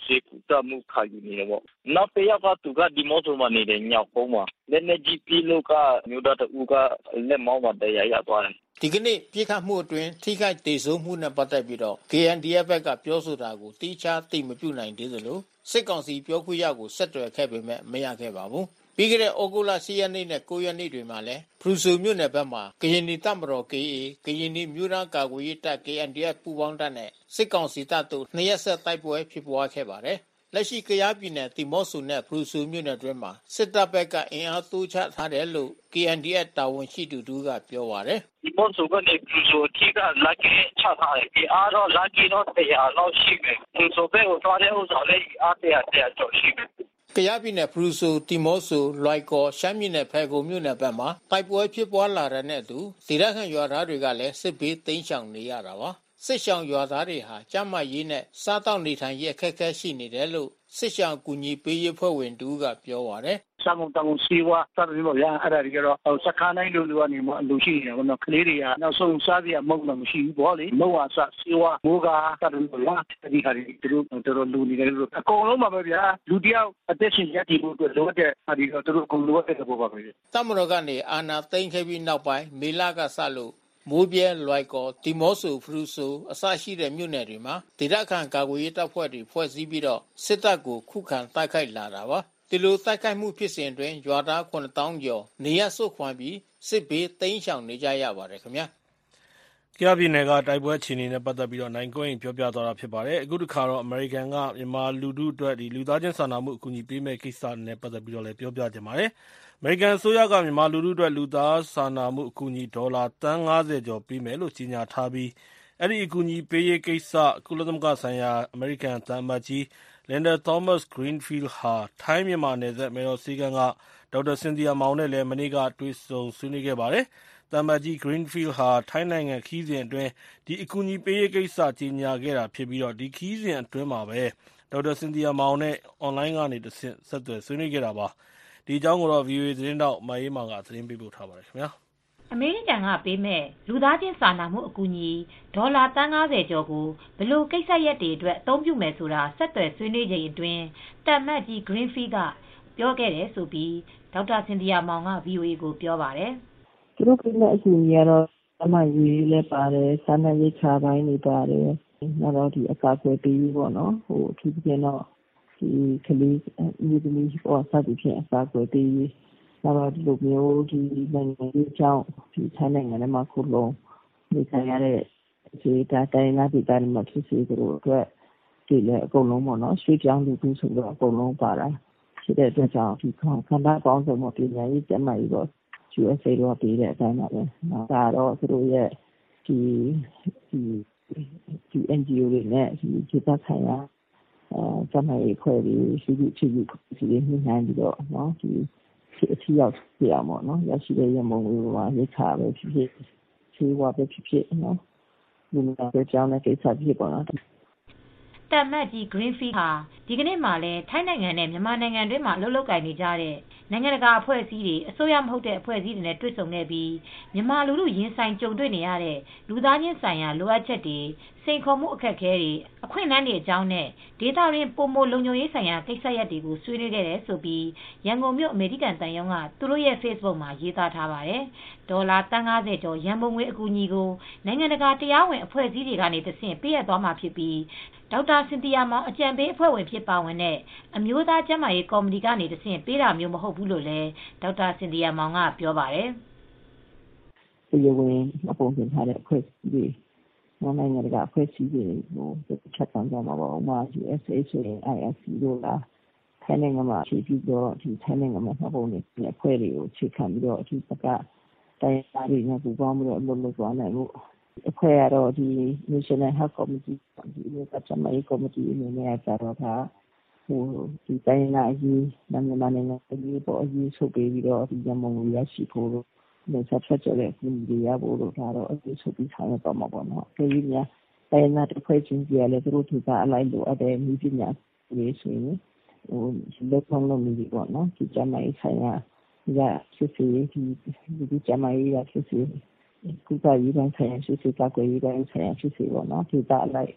စေကူတမှုခါယူနေတယ်ပေါ့နောက်တစ်ယောက်ကသူကဒီမော့ဆိုမှာနေတဲ့ညောက်ကုန်းမှာလက်နေကြီးပြီးလို့ကမြို့သားတူကလက်မောင်းမှာတရားရသွားတယ်ဒီကနေ့ပြစ်ခတ်မှုအတွင်းထိခိုက်ဒေဆုံးမှုနဲ့ပတ်သက်ပြီးတော့ K N D F ဘက်ကပြောဆိုတာကိုတိကျသိမပြုနိုင်သေးသလိုစစ်ကောင်စီပြောခွင့်ရကိုဆက်သွယ်ခဲ့ပေမဲ့မရခဲ့ပါဘူးပြီးခဲ့တဲ့ဩဂုတ်လ ၈ ရက်နေ့နဲ့ ၉ ရက်နေ့တွေမှာလည်းဖရူဆိုမြို့နယ်ဘက်မှာကရင်နီတပ်မတော် K A ကရင်နီမြို့သားကာကွယ်ရေးတပ် K N D F ပူးပေါင်းတပ်နဲ့စစ်ကောင်စီတပ်တို့နှစ်ရက်ဆက်တိုက်ပွဲဖြစ်ပွားခဲ့ပါတယ်လက်ရှိကယားပြည်နယ်တီမော့ဆိုနဲ့ဖရူဆိုမြို့နယ်တွင်းမှာစစ်တပ်ဘက်ကအင်အားတိုးချထားတယ်လို့ K N D F တာဝန်ရှိသူတို့ကပြောပါတယ်ဒီမော့ဆိုကနေဖရူဆိုထိကလက်ကင်းချထားတယ်ဒီအားတော့လက်ကင်းတော့တရားလောက်ရှိမယ်ဖရူဆိုဘက်ကိုသွားတဲ့ဥစ္စာလေးအားတရားတရားကျော်ရှိမယ်ကယားပြည်နယ်ဖရူဆိုတီမော့ဆိုလွိုက်ကော်ရှမ်းပြည်နယ်ဖယ်ခုံမြို့နယ်ဘက်မှာတိုက်ပွဲဖြစ်ပွားလာတဲ့နဲ့အတူဒေသခံရွာသားတွေကလည်းစစ်ဘေးတိမ်းရှောင်နေရတာပါစစ်ရှောင်ရွာသားတွေဟာကျန်းမာရေးနဲ့စားတောက်နေထိုင်ရေးအခက်အခဲရှိနေတယ်လို့စစ်ရှောင်ကူညီပေးရေးဖွဲ့ဝင်တူကပြောပါတယ်စံမတောင်စီဝါစတယ်လို့ရအဲ့ဒါကြီးကတော့စခန်းတိုင်းလူလူကနေမှလူရှိနေတာကတော့ကလေးတွေကနောက်ဆုံးစားပြမဟုတ်လို့မရှိဘူးပေါ့လေမဟုတ်ပါစစီဝါမိုးကစတယ်လို့ရဒီခါဒီသူတို့တော်တော်လူနေတယ်လို့အကုန်လုံးပါပဲဗျာလူတယောက်အသက်ရှင်ရည်ဖို့အတွက်လိုတဲ့အဒီတော့သူတို့အကုန်လိုတဲ့ပုံပါပဲတမတော်ကနေအာနာသိမ့်ခဲ့ပြီးနောက်ပိုင်းမေလကစလို့မိုးပြဲလွိုက်ကော်တီမော့ဆိုဖရူဆိုအစရှိတဲ့မြို့နယ်တွေမှာဒေသခံကာကွယ်ရေးတပ်ဖွဲ့တွေဖွဲ့စည်းပြီးတော့စစ်တပ်ကိုခုခံတိုက်ခိုက်လာတာပါဒီလိုတိုက်ခိုက်မှုဖြစ်စဉ်အတွင်းရွာသား ခုနှစ်သောင်းကျော်နေရဆုတ်ခွာပြီးစစ်ဘေးတိမ်းရှောင်နေကြရပါတယ်ခင်ဗျာကယားပြည်နယ်ကတိုက်ပွဲအခြေအနေနဲ့ပတ်သက်ပြီးတော့နိုင်ကွင်းပြောပြသွားတာဖြစ်ပါတယ်အခုတစ်ခါတော့အမေရိကန်ကမြန်မာလူထုအတွက်ဒီလူသားချင်းစာနာမှုအကူအညီပေးမဲ့ကိစ္စနဲ့ပတ်သက်ပြီးတော့လည်းပြောပြကြပါတယ်အမေရိကန်အစိုးရကမြန်မာလူထုအတွက်လူသားစာနာမှုအကူအညီဒေါ်လာသန်းငါးဆယ်ကျော်ပေးမယ်လို့ကြေညာထားပြီးအဲ့ဒီအကူအညီပေးရေးကိစ္စကုလသမဂ္ဂဆိုင်ရာအမေရိကန်သံအမတ်ကြီး Linda Thomas-Greenfield ဟာထိုင်းမြန်မာနယ်စပ်မဲတော်စီကံကဒေါက်တာစင်သီယာမောင်နဲ့လည်းမနေ့ကတွေ့ဆုံဆွေးနွေးခဲ့ပါတယ်သံအမတ်ကြီး Greenfield ဟာထိုင်းနိုင်ငံခီးစဉ်အတွင်းဒီအကူအညီပေးရေးကိစ္စကြေညာခဲ့တာဖြစ်ပြီးတော့ဒီခီးစဉ်အတွင်းမှာပဲဒေါက်တာစင်သီယာမောင်နဲ့အွန်လိုင်းကနေတစ်ဆင့်ဆက်သွယ်ဆွေးနွေးခဲ့တာပါဒီအကြောင်းကိုတော့ ဗွီအိုအေ သတင်းတောက်မအေးမာကသတင်းပေးပို့ထားပါတယ်ခင်ဗျာအမေရိကန်ကပေးမဲ့လူသားချင်းစာနာမှုအကူအညီဒေါ်လာသန်းငါးဆယ်ကျော်ကိုဘယ်လိုကိစ္စရပ်တွေအတွက်အသုံးပြုမယ်ဆိုတာဆက်သွယ်ဆွေးနွေးချိန်အတွင်းတမတ်ကြီး Greenfield ကပြောခဲ့တယ်ဆိုပြီးဒေါက်တာစင်သီယာမောင်က ဗွီအိုအေ ကိုပြောပါတယ်သူတို့ပေးမဲ့အကူအညီကတော့အမှရေးလည်းပါတယ်စာနာရေးချပိုင်းတွေပါတယ်နောက်တော့ဒီအကာအကွယ်ပေးပြီးပေါ့နော်ဟိုအထူးသဖြင့်တော့ဒီကလေးမြေသမီးပေါ်စသည်ဖြင့်အကာအကွယ်ပေးနောက်တော့ဒီလိုမျိုးဒီနိုင်ငံရေးအကြောင်းဒီထိုင်းနိုင်ငံထဲမှာခုလုံးနေထိုင်ရတဲ့ဒီတာတိုင်းလာဒီတာမှာဖြစ်စီတို့အတွက်ဒီလေအကုန်လုံးပေါ့နော်ရွှေပြောင်းလူထုဆိုတော့အကုန်လုံးပါတာဖြစ်တဲ့အတွက်ကြောင့်ဒီခန္ဓာပေါင်းစုံမပညာရေးကျန်းမာရေးတော့ U S A တော့ပေးတဲ့အတိုင်းပါပဲ။ဒါတော့သူတို့ရဲ့ဒီဒီဒီ N G O တွေနဲ့ဒီဒေသဆိုင်ရာအဲကျန်းမာရေးအဖွဲ့တွေရှိရှိရှိရှိနေနိုင်ပြီးတော့နော်ဒီအထီးရောက်ပြရမှာနော်ရရှိတဲ့ရမုံတွေကရိခါပဲဖြစ်ဖြစ်ရှိဝါပဲဖြစ်ဖြစ်နော်ဒီမှာပဲကြောင်းတဲ့ကိစ္စဖြစ်ပေါ်တော့တမတ်ကြီး Greenfield ဟာဒီကနေ့မှလည်းထိုင်းနိုင်ငံနဲ့မြန်မာနိုင်ငံတွင်းမှာလှုပ်လှုပ်ကိုင်နေကြတဲ့နိုင်ငံတကာအဖွဲ့အစည်းတွေအစိုးရမဟုတ်တဲ့အဖွဲ့အစည်းတွေနဲ့တွေ့ဆုံခဲ့ပြီးမြန်မာလူထုရင်ဆိုင်ကြုံတွေ့နေရတဲ့လူသားချင်းဆိုင်ရာလိုအပ်ချက်တွေစိန်ခေါ်မှုအခက်အခဲတွေအခွင့်အလမ်းတွေအကြောင်းနဲ့ဒေသတွင်းပုံမလုံခြုံရေးဆိုင်ရာကိစ္စရပ်တွေကိုဆွေးနွေးခဲ့တယ်ဆိုပြီးရန်ကုန်မြို့အမေရိကန်တန်ယုံကသူတို့ရဲ့ Facebook မှာရေးသားထားပါတယ်။ဒေါ်လာသန်းငါးဆယ်ကျော်ရန်ပုံငွေအကူအညီကိုနိုင်ငံတကာတရားဝင်အဖွဲ့အစည်းတွေကနေတဆင့်ပေးအပ်သွားမှာဖြစ်ပြီးဒေါက်တာစင်သီယာမောင်အကြံပေးအဖွဲ့ဝင်ဖြစ်ပါဝင်တဲ့အမျိုးသားကျန်းမာရေးကော်မတီကနေတဆင့်ပေးတာမျိုးမဟုတ်ဘူးလို့လည်းဒေါက်တာစင်သီယာမောင်ကပြောပါတယ်။ဒီဝင်အပေါ်တင်ထားတဲ့အဖွဲ့အစည်းတွေနိုင်ငံတကာအဖွဲ့အစည်းတွေကိုချက်တမ်းကြမှာပေါ့ဥပမာ U S A ဆိုရင် I F C တို့လားထိုင်းနိုင်ငံမှာဖြည့်ပြီးတော့ဒီထိုင်းနိုင်ငံမှာပုံနေအဖွဲ့တွေကိုချိန်ခံပြီးတော့ဒီဘက်ကတိုင်းသားတွေနဲ့ပူးပေါင်းပြီးတော့လုပ်လို့သွားနိုင်လို့အဖွဲ့ကတော့ဒီ National Health Committee ဒီလိုကချမရေး committee အနေနဲ့ကြတော့ဒါဟိုဒီတိုင်းသားအရေးနိုင်ငံနိုင်ငံအရေးပေါ်အရေးဆိုပြီးတော့ဒီရမုံရရှိဖို့လို့ဒီဆက်ဆက်ကြတဲ့အမှုတွေရဖို့လို့ဒါတော့အရေးဆိုပြီးဆောင်ရွက်တော့မှာပေါ့နော်ဒီကြီးများတိုင်းသားတစ်ဖွဲ့ချင်းကြီးလည်းသူတို့ထူတာအလိုက်လို့အဲ့ဒါမိပညာရေးဆိုရင်ဟိုလက်ဆောင်လုပ်နေပြီပေါ့နော်ဒီကျမရေးဆိုင်ရာရစစ်စစ်ဒီဒီကျမရေးရစစ်စစ်ကုသရေးပိုင်းဆိုင်ရာစစ်စစ်ကကွယ်ရေးပိုင်းဆိုင်ရာစစ်စစ်ပေါ့နော်ဒီတာလိုက်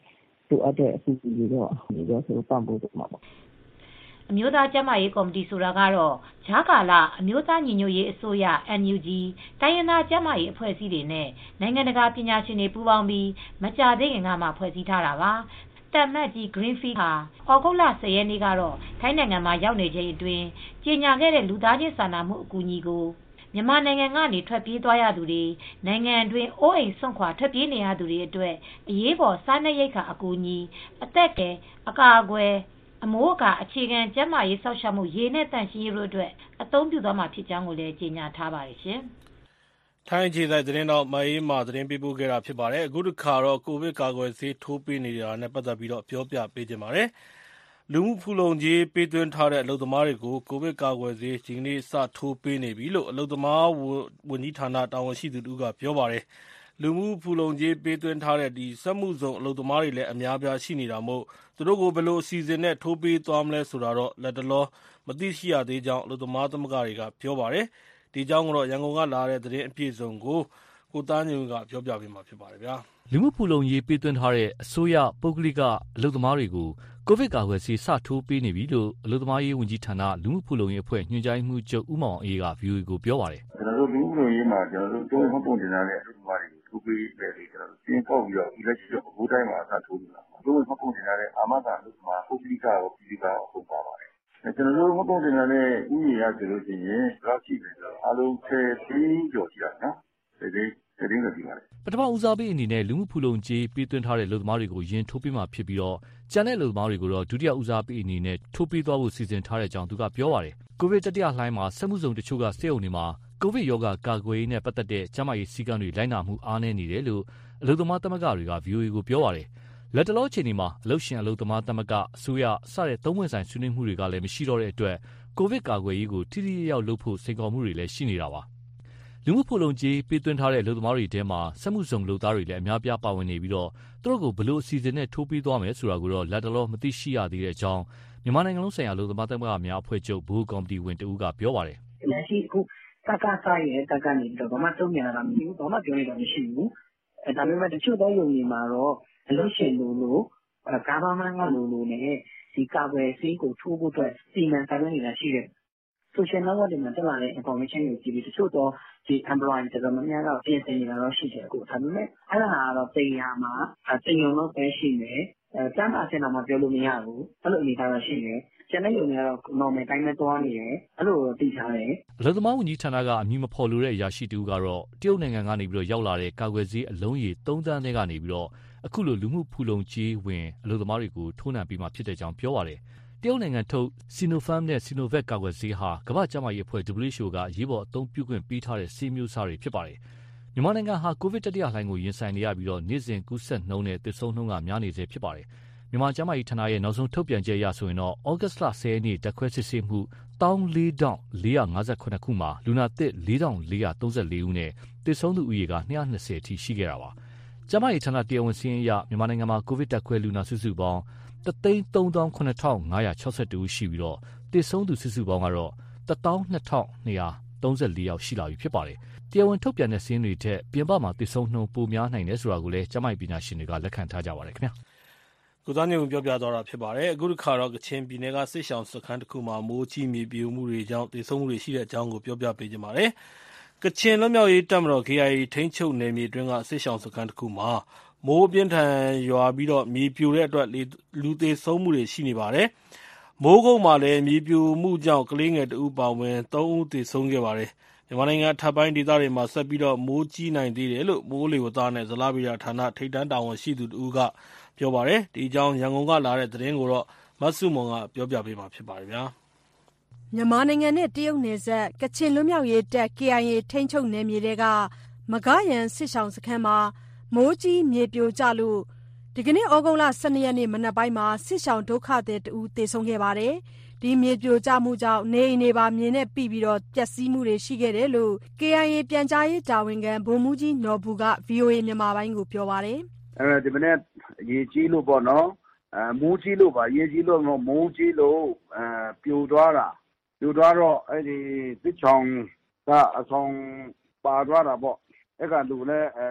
လိုအပ်တဲ့အစီအစဉ်တွေတော့နေတော့ဆိုပံ့ပိုးပေးမှာပေါ့အမျိုးသားကျန်းမာရေးကော်မတီဆိုတာကတော့ဂျာကာလာအမျိုးသားညီညွတ်ရေးအစိုးရ အန် ယူ ဂျီ တိုင်းရင်းသားကျန်းမာရေးအဖွဲ့အစည်းတွေနဲ့နိုင်ငံတကာပညာရှင်တွေပူးပေါင်းပြီးမကြာသေးခင်ကမှဖွဲ့စည်းထားတာပါတမ်မတ်ကြီး Greenfield ဟာဩဂုတ်လ၁၀ရက်နေ့ကတော့ထိုင်းနိုင်ငံမှာရောက်နေချိန်အတွင်းကြေညာခဲ့တဲ့လူသားချင်းစာနာမှုအကူအညီကိုမြန်မာနိုင်ငံကနေထွက်ပြေးသွားရသူတွေနိုင်ငံအတွင်းအိုးအိမ်စွန့်ခွာထွက်ပြေးနေရသူတွေအတွက်အရေးပေါ်စားနပ်ရိက္ခာအကူအညီအသက်ကယ်အကာအကွယ်အမိုးအကာအခြေခံကျန်းမာရေးစောင့်ရှောက်မှုရေနဲ့တန့်ရှင်းရေးတို့အတွက်အသုံးပြုသွားမှာဖြစ်ကြောင်းကိုလည်းကြေညာထားပါတယ်ရှင်။ထိုင်းအခြေစိုက်သတင်းတော့မအေးမာသတင်းပေးပို့ခဲ့တာဖြစ်ပါတယ်။အခုတစ်ခါတော့ကိုဗစ်ကာကွယ်ဆေးထိုးပေးနေတာနဲ့ပတ်သက်ပြီးတော့ပြောပြပေးခြင်းပါတယ်။လူမှုဖူလုံကြီးပေးသွင်းထားတဲ့အလုပ်သမားတွေကိုကိုဗစ်ကာကွယ်ဆေးဒီကနေ့စထိုးပေးနေပြီလို့အလုပ်သမားဝန်ကြီးဌာနတာဝန်ရှိသူတို့ကပြောပါတယ်။လူမှုဖူလုံကြီးပေးသွင်းထားတဲ့ဒီစက်မှုစုံအလုပ်သမားတွေလည်းအများပြားရှိနေတာမို့သူတို့ကိုဘယ်လိုအစီအစဉ်နဲ့ထိုးပေးသွားမလဲဆိုတာတော့လက်တလောမသိရှိရသေးကြောင်းအလုပ်သမားသမဂ္ဂတွေကပြောပါတယ်။ဒီကြောင်းကတော့ရန်ကုန်ကလာတဲ့သတင်းအပြည့်အစုံကိုကိုသားညွန့်ကပြောပြပေးမှာဖြစ်ပါတယ်ဗျာ။လူမှုဖူလုံရေးပေးသွင်းထားတဲ့အစိုးရပုဂ္ဂလိကအလုပ်သမားတွေကိုကိုဗစ်ကာကွယ်ဆေးစထိုးပေးနေပြီလို့အလုပ်သမားရေးဝန်ကြီးဌာနလူမှုဖူလုံရေးအဖွဲ့ညွှန်ကြားမှုချုပ်ဦးမောင်အေးက ဗွီအိုအေကိုပြောပါတယ်။ကျွန်တော်တို့လူမှုဖူလုံရေးမှာကျွန်တော်တို့တုံးမှတ်ပုံတင်ထားတဲ့အလုပ်သမားတွေကိုထိုးပေးတယ်လေကျွန်တော်တို့ပြင်ပေါက်ပြီးတော့ဒီလက်ရှိတော့ဘိုးတိုင်းမှာအစထိုးနေတာ။တုံးမှတ်ပုံတင်ထားတဲ့အာမခံအလုပ်သမားပုဂ္ဂလိကရောပြည်ပရောပုံပါပါတယ်။ကျွန်တော်တို့မှတ်ပုံတင်ထားတဲ့ဥယျာဉ်ရဆိုလို့ရှိရင်ဘယ်လောက်ရှိလဲဆိုတော့အလုံး၁၀သိန်းကျော်ရှိတာနော်။ဒီဒီဒီဒီပါလေပထမဦးစားပေးအနေနဲ့လူမှုဖူလုံကြေးပေးသွင်းထားတဲ့လူသမားတွေကိုယင်ထိုးပေးမှာဖြစ်ပြီးတော့ကျန်တဲ့လူသမားတွေကိုတော့ဒုတိယဦးစားပေးအနေနဲ့ထိုးပေးသွားဖို့စီစဉ်ထားတဲ့အကြောင်းသူကပြောပါတယ်။ကိုဗစ်တတိယလှိုင်းမှာစက်မှုစုံတချို့ကစစ်အုံတွေမှာကိုဗစ်ရောဂါကာကွယ်ရေးနဲ့ပတ်သက်တဲ့ကျန်းမာရေးစည်းကမ်းတွေလိုက်နာမှုအားနည်းနေတယ်လို့အလုပ်သမားသမဂ္ဂတွေက ဗွီအိုအေကိုပြောပါတယ်။လက်တလောအချိန်ဒီမှာအလုပ်ရှင်အလုပ်သမားသမဂ္ဂအစိုးရစတဲ့သုံးဝင်ဆိုင်ဆွေးနွေးမှုတွေကလည်းမရှိတော့တဲ့အတွက်ကိုဗစ်ကာကွယ်ရေးကိုထိထိရောက်ရောက်လုပ်ဖို့စိန်ခေါ်မှုတွေလည်းရှိနေတာပါ။လူမှုဖူလုံကြေးပေးသွင်းထားတဲ့အလုပ်သမားတွေထဲမှာစက်မှုစုံလုပ်သားတွေလည်းအများပြားပါဝင်နေပြီးတော့သူတို့ကိုဘလို့အစီအစဉ်နဲ့ထိုးပေးသွားမယ်ဆိုတာကိုတော့လက်တလောမသိရှိရသေးတဲ့အကြောင်းမြန်မာနိုင်ငံလုံးဆိုင်ရာအလုပ်သမားသမဂ္ဂများအဖွဲ့ချုပ်ဘိုးကော်မတီဝင်တဦးကပြောပါတယ်။လက်ရှိအခုတက္ကသိုလ်ရဲ့တက်ကနေပြီးတော့ဘာမှသုံးမြန်လာတာမရှိဘူး။ဘာမှပြောနေတာမရှိဘူး။အဲဒါပေမဲ့တချို့သောယုံတွေမှာတော့အလုပ်ရှင်လို့လို့အဲကာဗာမန်ကလို့လို့နဲ့ဒီကာကွယ်ဆေးကိုထိုးဖို့အတွက်စီမံဆောင်ရွက်နေတာရှိတယ်။ social network တွေမှာတက်လာတဲ့ information ကိုကြည့်ပြီးတချို့တော့ဒီ employee တော်တော်များများကပြင်ဆင်နေတာတော့ရှိတယ်အခုဒါပေမဲ့အဲ့ဒါကတော့တင်ရမှာတင်ရုံတော့ပဲရှိနေအဲတမ်းပါစင်တော့မပြောလို့မရဘူးအဲ့လိုအနေထားတော့ရှိနေကျန်တဲ့ယုံတွေကတော့ normal တိုင်းပဲသွားနေတယ်အဲ့လိုသိထားတယ်အလုပ်သမားဝန်ကြီးဌာနကအမည်မဖော်လိုတဲ့အရာရှိတူကတော့တရုတ်နိုင်ငံကနေပြီးတော့ရောက်လာတဲ့ကာကွယ်ဆေးအလုံးရေသုံးသန်းထဲကနေပြီးတော့အခုလိုလူမှုဖူလုံကြေးဝင်အလုပ်သမားတွေကိုထိုးနှံပေးမှဖြစ်တဲ့ကြောင်းပြောပါတယ်တရုတ်နိုင်ငံထုတ်ဆီနိုဖမ်နဲ့ဆီနိုဗက်ကာကွယ်ဆေးဟာကမ္ဘာ့ကျန်းမာရေးအဖွဲ့ ဒဘလျူ အို ကအရေးပေါ်အသုံးပြုခွင့်ပေးထားတဲ့ဆေးမျိုးစားတွေဖြစ်ပါတယ်။မြန်မာနိုင်ငံဟာကိုဗစ်တတိယလှိုင်းကိုရင်ဆိုင်နေရပြီးတော့နေ့စဉ်ကူးစက်နှုန်းနဲ့သေဆုံးနှုန်းကများနေစေဖြစ်ပါတယ်။မြန်မာကျန်းမာရေးဌာနရဲ့နောက်ဆုံးထုတ်ပြန်ချက်အရဆိုရင်တော့ဩဂတ်စ်လ၁၀ရက်နေ့ဓာတ်ခွဲစစ်ဆေးမှု၁၄၄၅၇ခုမှာလူနာသစ်၄၄၃၄ဦးနဲ့သေဆုံးသူဦးရေက၂၂၀အထိရှိခဲ့တာပါ။ကျန်းမာရေးဌာနတရားဝင်စာရင်းအရမြန်မာနိုင်ငံမှာကိုဗစ်ဓာတ်ခွဲလူနာစုစုပေါင်းတသိန်းသုံးသောင်းခုနှစ်ထောင်ငါးရာခြောက်ဆယ်တဦးရှိပြီးတော့သေဆုံးသူစုစုပေါင်းကတော့တသောင်းနှစ်ထောင်နှစ်ရာသုံးဆယ်လေးယောက်ရှိလာပြီဖြစ်ပါတယ်။တရားဝင်ထုတ်ပြန်တဲ့စာရင်းတွေထက်ပြင်ပမှာသေဆုံးနှုန်းပိုများနိုင်တယ်ဆိုတာကိုလည်းကျန်းမာရေးပညာရှင်တွေကလက်ခံထားကြပါတယ်ခင်ဗျာ။ကိုသားညုံပြောပြသွားတာဖြစ်ပါတယ်။အခုတစ်ခါတော့ကချင်ပြည်နယ်ကစစ်ရှောင်စခန်းတစ်ခုမှာမိုးကြီးမြေပြိုမှုတွေကြောင့်သေဆုံးမှုတွေရှိတဲ့အကြောင်းကိုပြောပြပေးကြပါမယ်။ကချင်လွတ်မြောက်ရေးတပ်မတော် ကေအိုင်အေ ထိန်းချုပ်နယ်မြေတွင်းကစစ်ရှောင်စခန်းတစ်ခုမှာမိုးပြင်းထန်ရွာပြီးတော့မြေပြိုတဲ့အတွက်လူသေဆုံးမှုတွေရှိနေပါတယ်။မိုးကုတ်မှာလည်းမြေပြိုမှုကြောင့်ကလေးငယ်တဦးပါဝင်သုံးဦးသေဆုံးခဲ့ပါတယ်။မြန်မာနိုင်ငံထပ်ပိုင်းဒေသတွေမှာဆက်ပြီးတော့မိုးကြီးနိုင်သေးတယ်လို့မိုးလေဝသနဲ့ဇလဗေဒဌာနထိပ်တန်းတာဝန်ရှိသူတဦးကပြောပါတယ်။ဒီအကြောင်းရန်ကုန်ကလာတဲ့သတင်းကိုတော့မဆုမွန်ကပြောပြပေးမှာဖြစ်ပါတယ်ဗျာ။မြန်မာနိုင်ငံနဲ့တရုတ်နယ်စပ်ကချင်လွတ်မြောက်ရေးတပ် ကေအိုင်အေ ထိန်းချုပ်နယ်မြေတွေကမဂရန်စစ်ရှောင်စခန်းမှာမိုးကြီးမြေပြိုကျလို့ဒီကနေ့ဩဂုတ်လ၁၂ရက်နေ့မနက်ပိုင်းမှာစစ်ရှောင်ဒုက္ခသည်တဦးသေဆုံးခဲ့ပါတယ်။ဒီမြေပြိုကျမှုကြောင့်နေအိမ်တွေပါမြေနဲ့ပိပြီးတော့ပျက်စီးမှုတွေရှိခဲ့တယ်လို့ ကေအိုင်အေ ပြန်ကြားရေးတာဝန်ခံဗိုလ်မှူးကြီးနော်ဘူက ဗွီအိုအေမြန်မာပိုင်းကိုပြောပါတယ်။အဲဒီမနေ့ရေကြီးလို့ပေါ့နော်။အဲမိုးကြီးလို့ပါရေကြီးလို့မိုးကြီးလို့အဲပြိုသွားတာပြိုသွားတော့အဲ့ဒီစစ်ချောင်းကအဆောင်ပါသွားတာပေါ့။အဲ့ကလူလည်း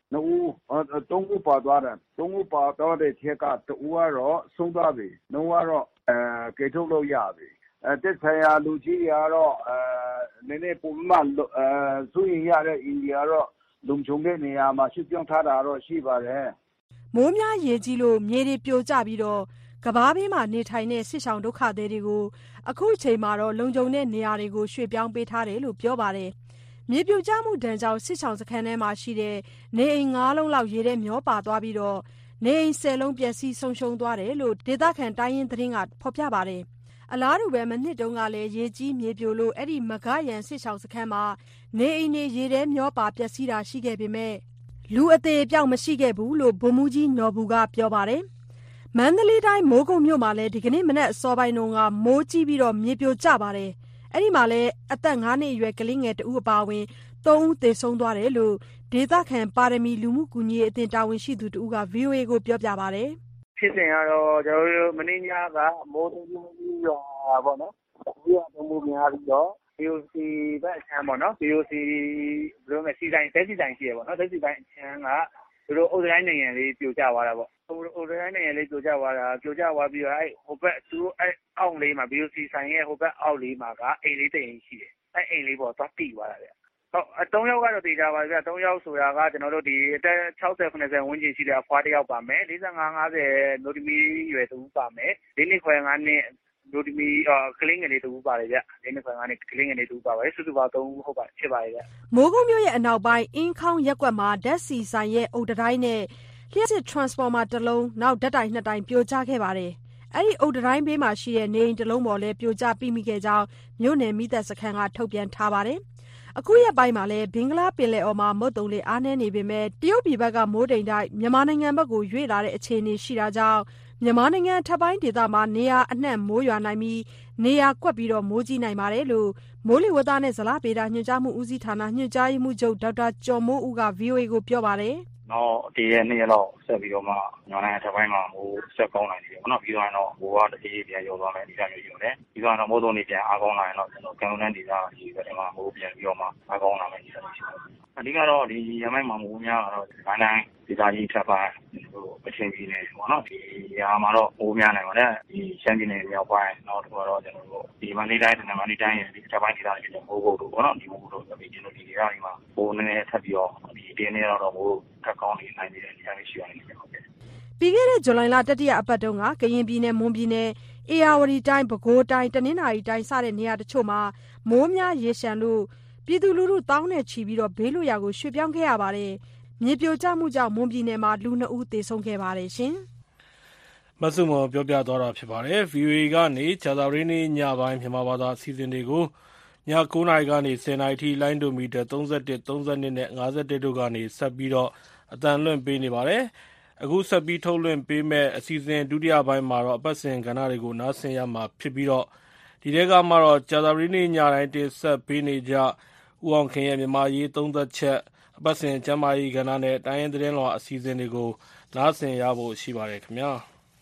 နှစ်ဦးသုံးဦးပါသွားတယ်သုံးဦးပါသွားတဲ့ထက်ကတဦးကတော့ဆုံးသွားပြီနှစ်ဦးကတော့အဲကေထုတ်လို့ရပြီအဲတက်ဆိုင်ရာလူကြီးတွေကတော့အဲနည်းနည်းပုံမှန်အဲဆိုရင်ရတဲ့အိန္ဒိယတော့လုံခြုံတဲ့နေရာမှာရှိပြောင်းထားတာတော့ရှိပါတယ်မိုးများရေကြီးလို့မြေတွေပြိုကျပြီးတော့ကဘာဘေးမှာနေထိုင်တဲ့စစ်ဆောင်ဒုက္ခသည်တွေကိုအခုချိန်မှာတော့လုံခြုံတဲ့နေရာတွေကိုရွှေ့ပြောင်းပေးထားတယ်လို့ပြောပါတယ်မြေပြိုကျမှုဒဏ်ကြောင့်စစ်ဆောင်စခန်းထဲမှာရှိတဲ့နေအိမ်၅လုံးလောက်ရေထဲမျောပါသွားပြီးတော့နေအိမ်၁၀လုံးပျက်စီးဆုံးရှုံးသွားတယ်လို့ဒေသခံတိုင်းရင်းသတင်းကဖော်ပြပါတယ်အလားတူပဲမနှစ်တုန်းကလည်းရေကြီးမြေပြိုလို့အဲ့ဒီမဂရန်စစ်ဆောင်စခန်းမှာနေအိမ်တွေရေထဲမျောပါပျက်စီးတာရှိခဲ့ပေမဲ့လူအသေးအပြောက်မရှိခဲ့ဘူးလို့ဗိုလ်မှူးကြီးနော်ဘူးကပြောပါတယ်မန္တလေးတိုင်းမိုးကုတ်မြို့မှာလည်းဒီကနေ့မနက်အစောပိုင်းတုန်းကမိုးကြီးပြီးတော့မြေပြိုကျပါတယ်အဲ့ဒီမှာလည်းအသက်၅နှစ်အရွယ်ကလေးငယ်တဦးအပါအဝင်သုံးဦးသေဆုံးသွားတယ်လို့ဒေသခံပါရမီလူမှုကူညီရေးအသင်းတာဝန်ရှိသူတဦးက ဗွီအိုအေ ကိုပြောပြပါတယ်ဖြစ်စဉ်ကတော့ကျွန်တော်တို့မင်းညကမိုးတုံးကြီးရွာပေါ့နော်ဒီကမိုးများပြီးတော့ B O C ဘက်အချမ်းပေါ့နော် B O C ဘယ်လိုလဲစီတိုင်းသက်စီတိုင်းရှိရပေါ့နော်သက်စီတိုင်းအချမ်းကသူတို့အုတ်တိုင်းနိုင်ငံလေးပြိုကျသွားတာပေါ့အုတ်တိုင်းနိုင်ငံလေးပြိုကျသွားတာပြိုကျသွားပြီးတော့အဲ့ဟိုဘက်သူတို့အဲ့အောက်လေးမှာ B O C ဆိုင်ရဲ့ဟိုဘက်အောက်လေးမှာကအိမ်လေးတစ်အိမ်ရှိတယ်အဲ့အိမ်လေးပေါ်သွားတိသွားတာဗျဟုတ်အသုံးယောက်ကတော့တေးကြပါဗျာသုံးယောက်ဆိုတာကကျွန်တော်တို့ဒီအသက်၆၀ ၇၀ဝန်းကျင်ရှိတဲ့အဖွားတစ်ယောက်ပါမယ်၄၅ ၅၀မျိုးသမီးရွယ်သူပါမယ်၄နှစ်ခွဲ၅နှစ်မျိုးသမီးကလေးငယ်လေးတူပါတယ်ဗျ၄နှစ်ခွဲ၅နှစ်ကလေးငယ်လေးတူပါပါတယ်စုစုပေါင်းသုံးဦးဟုတ်ပါဖြစ်ပါတယ်ဗျမိုးကုတ်မြို့ရဲ့အနောက်ပိုင်းအင်းခေါင်းရက်ကွက်မှာဓာတ်ဆီဆိုင်ရဲ့အုတ်တိုင်းနဲ့လျှက်စစ် transformer တစ်လုံးနောက်ဓာတ်တိုင်နှစ်တိုင်ပြိုကျခဲ့ပါတယ်အဲ့ဒီအုတ်တိုင်းဘေးမှာရှိတဲ့နေအိမ်တစ်လုံးပေါ်လည်းပြိုကျပြီးမိခဲ့ကြောင်းမြို့နယ်မိသက်စခန်းကထုတ်ပြန်ထားပါတယ်အခုရက်ပိုင်းမှာလည်းဘင်္ဂလားပင်လယ်အော်မှာမုတ်တုံလေးအားနည်းနေပေမဲ့တရုတ်ပြည်ဘက်ကမိုးတိမ်တိုက်မြန်မာနိုင်ငံဘက်ကိုရွေ့လာတဲ့အခြေအနေရှိတာကြောင့်မြန်မာနိုင်ငံထပ်ပိုင်းဒေသမှာနေရာအနှံ့မိုးရွာနိုင်ပြီးနေရာကွက်ပြီးတော့မိုးကြီးနိုင်ပါတယ်လို့မိုးလေဝသနဲ့ဇလဗေဒညွှန်ကြားမှုဦးစီးဌာနညွှန်ကြားရေးမှူးချုပ်ဒေါက်တာကျော်မိုးဦးက ဗွီအိုအေ ကိုပြောပါတယ်နောက်ဒီရက်နေ့ရက်တော့ဆက်ပြီးတော့မှညာနိုင်ငံထပ်ပိုင်းမှာဟိုဆက်ကောင်းနိုင်တယ်ပေါ့နော်ပြီးတော့တော့ဟိုကတတိယပြန်ရောက်သွားမယ်ဒီကမျိုးယူတယ်ပြီးတော့တော့မိုးသုံးနေပြန်အားကောင်းလာရင်တော့ကျွန်တော်ကံလုံးနဲ့ဒေသဒီဘက်မှာဟိုပြန်ပြီးတော့မှအားကောင်းလာမယ်ဒီလိုရှိတယ်အဓိကတော့ဒီရမိုင်းမှာမိုးများတော့ဒီတိုင်းဒေသကြီးထပ်ပိုင်းဟိုအချင်းကြီးနေပေါ့နော်ဒီရာမှာတော့မိုးများနိုင်ပါတယ်ဒီရှမ်းပြည်နယ်မြောက်ပိုင်းနောက်တစ်ခါတော့ကျွန်တော်တို့ဒီမန္တလေးတိုင်းနဲ့မန္တလေးတိုင်းရဲ့ဒီထပ်ပိုင်းဒေသကြီးတွေမိုးကုတ်တို့ပေါ့နော်ဒီမိုးတို့ဒီကျွန်တော်ဒီနေရာတွေမှာဟိုနည်းနည်းထပ်ပြီးတော့ဒီတင်းနေတော့မိုးထပ်ကောင်းနေနိုင်တဲ့နေရာတွေရှိရတယ်ဟုတ်ကဲ့ပြီးခဲ့တဲ့ဇူလိုင်လတတိယအပတ်တုန်းကကရင်ပြည်နယ်မွန်ပြည်နယ်အေရဝတီတိုင်းပဲခူးတိုင်းတနင်္သာရီတိုင်းစတဲ့နေရာတချို့မှာမိုးများရေရှမ်းလို့ပြည်သူလူထုတောင်းနဲ့ချီပြီးတော့ဘေးလွတ်ရာကိုရွှေ့ပြောင်းခဲ့ရပါတယ်မြေပြိုကျမှုကြောင့်မွန်ပြည်နယ်မှာလူနှစ်ဦးသေဆုံးခဲ့ပါတယ်ရှင်မဆုမောပြောပြသွားတာဖြစ်ပါတယ် ဗွီအိုအေ ကနေဂျာသာရီနေ့ညပိုင်းမြန်မာဘာသာအစီအစဉ်တွေကိုည၉နာရီကနေ၁၀နာရီထိလိုင်းဒိုမီတာ၃၁ ၃၂နဲ့၅၁တို့ကနေဆက်ပြီးတော့အတန်လွှင့်ပေးနေပါတယ်အခုဆက်ပြီးထုတ်လွှင့်ပေးမဲ့အစီအစဉ်ဒုတိယပိုင်းမှာတော့အပတ်စဉ်ကဏ္ဍတွေကိုနားဆင်ရမှာဖြစ်ပြီးတော့ဒီထဲကမှတော့ဂျာသာရီနေ့ညတိုင်းတင်ဆက်ပေးနေကြဦးအောင်ခင်ရဲ့မြန်မာရေးသုံးသက်ချက်အပတ်စဉ်ကျမ်းမာရေးကဏ္ဍနဲ့တိုင်းရင်းသတင်းလွှာအစီအစဉ်တွေကိုနားဆင်ရဖို့ရှိပါတယ်ခင်ဗျာ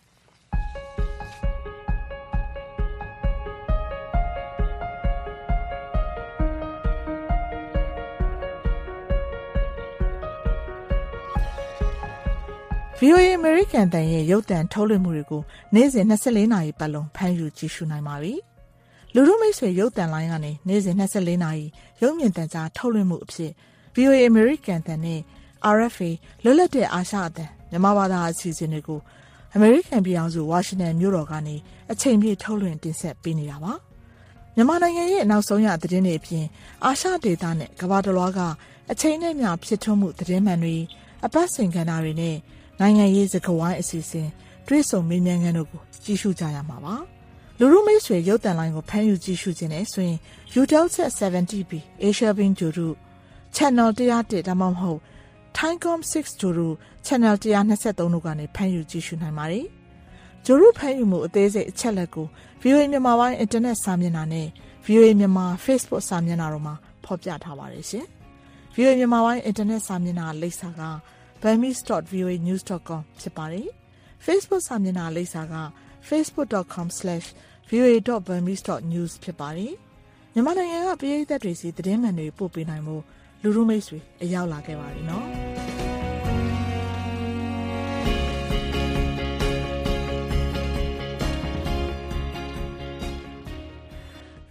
ဗွီအိုအေ American တန်ရဲ့ရုပ်သံထုတ်လွှင့်မှုတွေကိုနေ့စဉ်၂၄နာရီပတ်လုံးဖမ်းယူကြည့်ရှုနိုင်ပါပြီ။လူထုမိတ်ဆွေရုပ်သံလိုင်းကနေနေ့စဉ်၂၄နာရီရုပ်မြင်သံကြားထုတ်လွှင့်မှုအဖြစ် ဗွီအိုအေ American တန်နဲ့ R F A လွတ်လပ်တဲ့အာရှအသံမြန်မာဘာသာအစီအစဉ်တွေကို American ပြည်အောင်စုဝါရှင်တန်မြို့တော်ကနေအချိန်ပြည့်ထုတ်လွှင့်တင်ဆက်ပေးနေတာပါ။မြန်မာနိုင်ငံရဲ့နောက်ဆုံးရသတင်းတွေအပြင်အာရှဒေသနဲ့ကမ္ဘာတစ်လွှားကအချိန်နဲ့မျှဖြစ်ထွန်းမှုသတင်းမှန်တွေအပတ်စဉ်ကဏ္ဍတွေနဲ့နိုင်ငံရေးစကားဝိုင်းအစီအစဉ်တွဲဆုံမေးမြန်းခန်းတို့ကိုကြည့်ရှုကြရမှာပါလူလူမိတ်ဆွေရုပ်သံလိုင်းကိုဖမ်းယူကြည့်ရှုခြင်းနဲ့ဆိုရင် Eutelsat 70 B Asia Bin ဂျိုရု Channel one oh oneဒါမှမဟုတ် Thaicom six ဂျိုရု Channel one twenty-threeတို့ကနေဖမ်းယူကြည့်ရှုနိုင်ပါတယ်ဂျိုရုဖမ်းယူမှုအသေးစိတ်အချက်လက်ကို ဗီအိုအေ မြန်မာပိုင်းအင်တာနက်စာမျက်နှာနဲ့ ဗီအိုအေ မြန်မာ Facebook စာမျက်နှာတို့မှာဖော်ပြထားပါတယ်ရှင် ဗီအိုအေ မြန်မာပိုင်းအင်တာနက်စာမျက်နှာလိပ်စာကburmese dot v o a news dot com ဖြစ်ပါတယ်။ Facebook စာမျက်နှာလိပ်စာက facebook dot com slash v o a dot burmese dot news ဖြစ်ပါတယ်။မြန်မာနိုင်ငံကပြည်သက်တွေစီသတင်းမှန်တွေပို့ပေးနိုင်မှုလူလူမိတ်ဆွေအရောက်လာခဲ့ပါပြီနော်။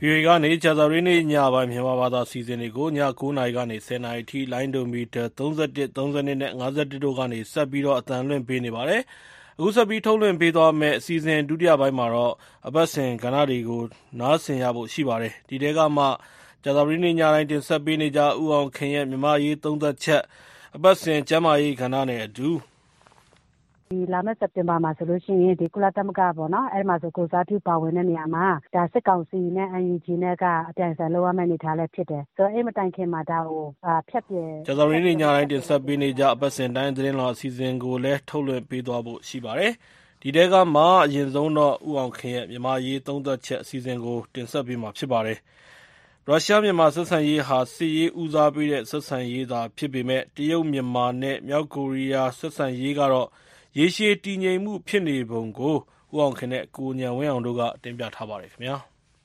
ဗီအိုအေကနေကြာသပတေးနေ့ညပိုင်းမြန်မာဘာသာအစီအစဉ်တွေကိုညကိုးနာရီကနေဆယ်နာရီထိလိုင်းဒိုမီတာသုံး၁၁ သုံး၂ နဲ့၅၁တို့ကနေဆက်ပြီးတော့အသံလွှင့်ပေးနေပါတယ်။အခုဆက်ပြီးထုတ်လွှင့်ပေးသွားမယ့်အစီအစဉ်ဒုတိယပိုင်းမှာတော့အပတ်စဉ်ကဏ္ဍတွေကိုနားဆင်ရဖို့ရှိပါတယ်။ဒီထဲကမှကြာသပတေးနေ့ညတိုင်းတင်ဆက်ပေးနေကြဦးအောင်ခင်ရဲ့မြန်မာရေးသုံးသက်ချက်အပတ်စဉ်ကျမ်းမာရေးကဏ္ဍနဲ့အတူဒီလာမယ့်စက်တင်ဘာမှာဆိုလို့ရှိရင်ဒီကုလသမဂ္ဂပေါ့နော်အဲ့မှာဆိုကိုစားပြုပါဝင်တဲ့နေရာမှာဒါစစ်ကောင်စီနဲ့ အန် ယူ ဂျီ နဲ့ကအပြိုင်ဆိုင်လောက်ရမယ့်အနေထားလည်းဖြစ်တယ်ဆိုတော့အဲ့မတိုင်ခင်မှာဒါကိုအာဖြတ်ပြဲကြာသပတေးနေ့ညတိုင်းတင်ဆက်ပေးနေကြအပတ်စဉ်တိုင်းသတင်းတော်အစီအစဉ်ကိုလည်းထုတ်လွှင့်ပေးသွားဖို့ရှိပါတယ်ဒီတဲကမှအရင်ဆုံးတော့ဦးအောင်ခင်ရဲ့မြန်မာရေးသုံးသက်ချက်အစီအစဉ်ကိုတင်ဆက်ပေးမှာဖြစ်ပါတယ်ရုရှားမြန်မာဆက်ဆံရေးဟာစစ်ရေးဦးစားပေးတဲ့ဆက်ဆံရေးသာဖြစ်ပေမဲ့တရုတ်မြန်မာနဲ့မြောက်ကိုရီးယားဆက်ဆံရေးကတော့ရေရှည်တည်ငြိမ်မှုဖြစ်နေပုံကိုဦးအောင်ခင်နဲ့ကိုဉာဏ်ဝင်းအောင်တို့ကတင်ပြထားပါတယ်ခင်ဗျာ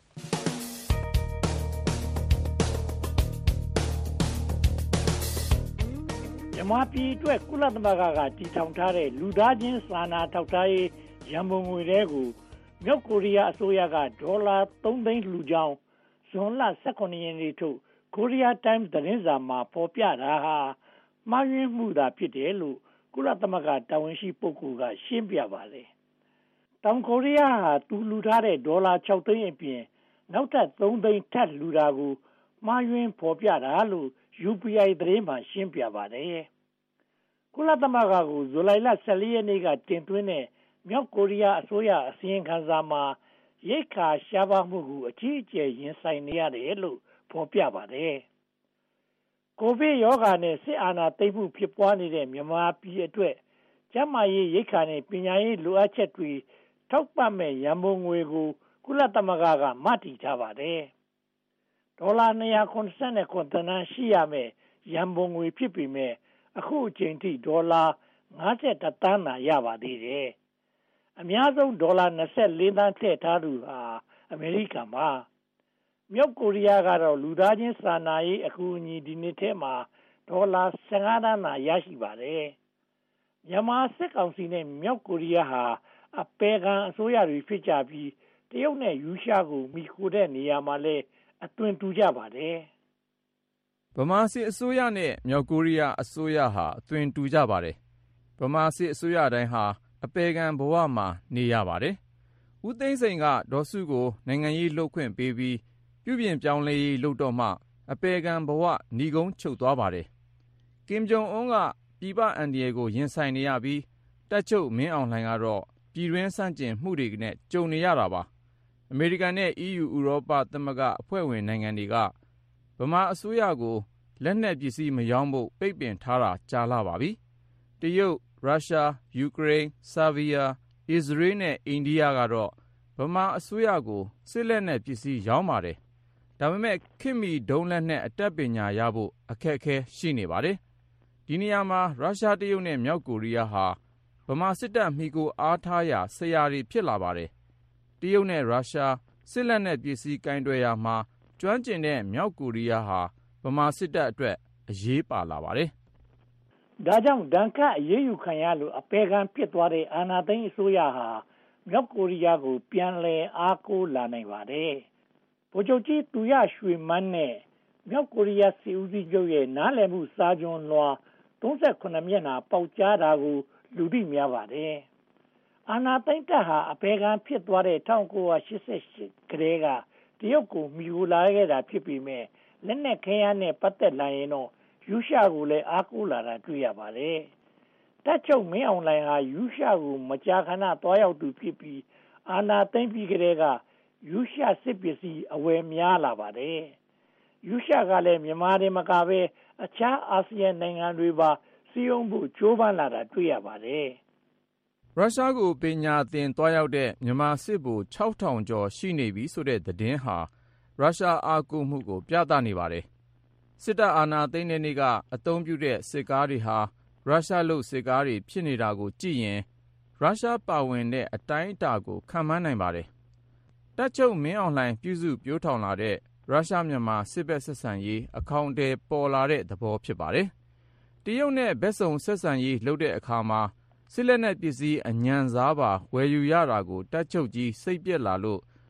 မြန်မာပြည်အတွက်ကုလသမဂ္ဂကတည်ထောင်ထားတဲ့လူသားချင်းစာနာထောက်ထားရေးရန်ပုံငွေတွေကိုမြောက်ကိုရီးယားအစိုးရကဒေါ်လာသုံးသိန်းလှူကြောင်းဇွန်လ၁၇ရက်နေ့ထုတ် Korea Times သတင်းစာမှာဖော်ပြတာဟာမှားယွင်းမှုသာဖြစ်တယ်လို့ကုလသမဂ္ဂတာဝန်ရှိပုဂ္ဂိုလ်ကရှင်းပြပါတယ်။တောင်ကိုရီးယားဟာသူလှူထားတဲ့ဒေါ်လာ၆သိန်းအပြင်နောက်ထပ်သုံးသိန်းထပ်လှူတာကိုမှားယွင်းဖော်ပြတာလို့ ယူ ပီ အိုင် သတင်းမှာရှင်းပြပါတယ်။ကုလသမဂ္ဂကိုဇူလိုင်လ၁၄ရက်နေ့ကတင်သွင်းတဲ့မြောက်ကိုရီးယားအစိုးရအစီရင်ခံစာမှာရိက္ခာရှားပါးမှုကိုအကြီးအကျယ်ရင်ဆိုင်နေရတယ်လို့ဖော်ပြပါတယ်။ကိုဗစ်ရောဂါနဲ့စစ်အာဏာသိမ်းမှုဖြစ်ပွားနေတဲ့မြန်မာပြည်အတွက်ကျန်းမာရေးရိက္ခာနဲ့ပညာရေးလိုအပ်ချက်တွေထောက်ပံ့မဲ့ရန်ပုံငွေကိုကုလသမဂ္ဂကမတည်ထားပါတယ်။ဒေါ်လာ၂၇၇သန်းရှိရမယ့်ရန်ပုံငွေဖြစ်ပေမဲ့အခုအချိန်ထိဒေါ်လာ၅၁သန်းသာရပါသေးတယ်။အများဆုံးဒေါ်လာ၂၄သန်းထည့်ထားသူဟာအမေရိကန်ပါမြောက်ကိုရီးယားကတော့လူသားချင်းစာနာရေးအကူအညီဒီနှစ်ထဲမှာဒေါ်လာ၁၅သန်းသာရရှိပါတယ်။မြန်မာစစ်ကောင်စီနဲ့မြောက်ကိုရီးယားဟာအပေခံအစိုးရတွေဖြစ်ကြပြီးတရုတ်နဲ့ယူရှားကိုမိခိုတဲ့နေရာမှာလည်းအသွင်တူကြပါတယ်။ဗမာစစ်အစိုးရနဲ့မြောက်ကိုရီးယားအစိုးရဟာအသွင်တူကြပါတယ်။ဗမာစစ်အစိုးရတိုင်းဟာအပေခံဘဝမှာနေရပါတယ်။ဦးသိန်းစိန်ကဒေါ်စုကိုနိုင်ငံရေးလှုပ်ခွင့်ပေးပြီးပြုပြင်ပြောင်းလဲရေးလုပ်တော့မှအပေခံဘဝဏီကုန်းချုပ်သွားပါတယ်။ကင်ဂျုံအွန်းကပြည်ပအန္တရာယ်ကိုရင်ဆိုင်နေရပြီးတပ်ချုပ်မင်းအောင်လှိုင်ကတော့ပြည်တွင်းဆန့်ကျင်မှုတွေနဲ့ကြုံနေရတာပါ။အမေရိကန်နဲ့ အီးယူ ဥရောပသမဂ္ဂအဖွဲ့ဝင်နိုင်ငံတွေကဗမာအစိုးရကိုလက်နက်ပစ္စည်းမရောင်းဖို့ပိတ်ပင်ထားတာကြာလာပါပြီ။တရုတ်၊ရုရှား၊ယူကရိန်း၊ဆာဗီးယား၊အစ္စရေးနဲ့အိန္ဒိယကတော့ဗမာအစိုးရကိုစစ်လက်နက်ပစ္စည်းရောင်းပါတယ်။ဒါပေမဲ့ခေတ်မီဒုံးလက်နက်အတတ်ပညာရဖို့အခက်အခဲရှိနေပါတယ်။ဒီနေရာမှာရုရှားတရုတ်နဲ့မြောက်ကိုရီးယားဟာဗမာစစ်တပ်မှီကိုအားထားရာဆရာတွေဖြစ်လာပါတယ်။တရုတ်နဲ့ရုရှားစစ်လက်နက်ပစ္စည်းကင်တွယ်ရာမှာကျွမ်းကျင်တဲ့မြောက်ကိုရီးယားဟာဗမာစစ်တပ်အတွက်အရေးပါလာပါတယ်။ဒါကြောင့်ဒဏ်ခတ်အရေးယူခံရလို့အပေခံဖြစ်သွားတဲ့အာဏာသိမ်းအစိုးရဟာမြောက်ကိုရီးယားကိုပြန်လည်အားကိုးလာနိုင်ပါတယ်။ဗိုလ်ချုပ်ကြီးသူရရွှေမန်းနဲ့မြောက်ကိုရီးယားစစ်ဦးစီးချုပ်ရဲ့နားလည်မှုစာချွန်လွှာသုံးခုမျက်နှာပေါက်ကြားတာကိုလူသိများပါတယ်။အာဏာသိမ်းတပ်ဟာအပေခံဖြစ်သွားတဲ့၁၉၈၈ကတည်းကတရုတ်ကိုမြူလာခဲ့တာဖြစ်ပေမဲ့လက်နက်ခဲယမ်းနဲ့ပတ်သက်လာရင်တော့ယူရှာကိုလည်းအားကိုးလာတာတွေ့ရပါတယ်။တပ်ချုပ်မင်းအောင်လှိုင်ဟာယူရှာကိုမကြာခဏသွားရောက်သူဖြစ်ပြီးအာဏာသိမ်းပြီးကတည်းကယူရှာစစ်ပစ္စည်းအဝယ်များလာပါတယ်။ယူရှာကလည်းမြန်မာတွေမကပဲအခြားအာဆီယံနိုင်ငံတွေပါစီယုံဖို့ကြိုးပမ်းလာတာတွေ့ရပါတယ်။ရုရှားကိုပညာသင်သွားရောက်တဲ့မြန်မာစစ်ဗိုလ်ခြောက်ထောင်ကျော်ရှိနေပြီဆိုတဲ့သတင်းဟာရုရှားအားကိုးမှုကိုပြသနေပါတယ်။စစ်တပ်အာဏာသိမ်းတဲ့နေ့ကအသုံးပြုတဲ့စစ်ကားတွေဟာရုရှားလုပ်စစ်ကားတွေဖြစ်နေတာကိုကြည့်ရင်ရုရှားပါဝင်တဲ့အတိုင်းအတာကိုခံမှန်းနိုင်ပါတယ်။တပ်ချုပ်မင်းအောင်လှိုင်ပြုစုပျိုးထောင်လာတဲ့ရုရှားမြန်မာစစ်ဘက်ဆက်ဆံရေးအခေါင်အထည်ပေါ်လာတဲ့သဘောဖြစ်ပါတယ်။တရုတ်နဲ့ဘက်စုံဆက်ဆံရေးလုပ်တဲ့အခါမှာစစ်လက်နက်ပစ္စည်းအညံစားပါဝယ်ယူရတာကိုတပ်ချုပ်ကြီးစိတ်ပြက်လာလို့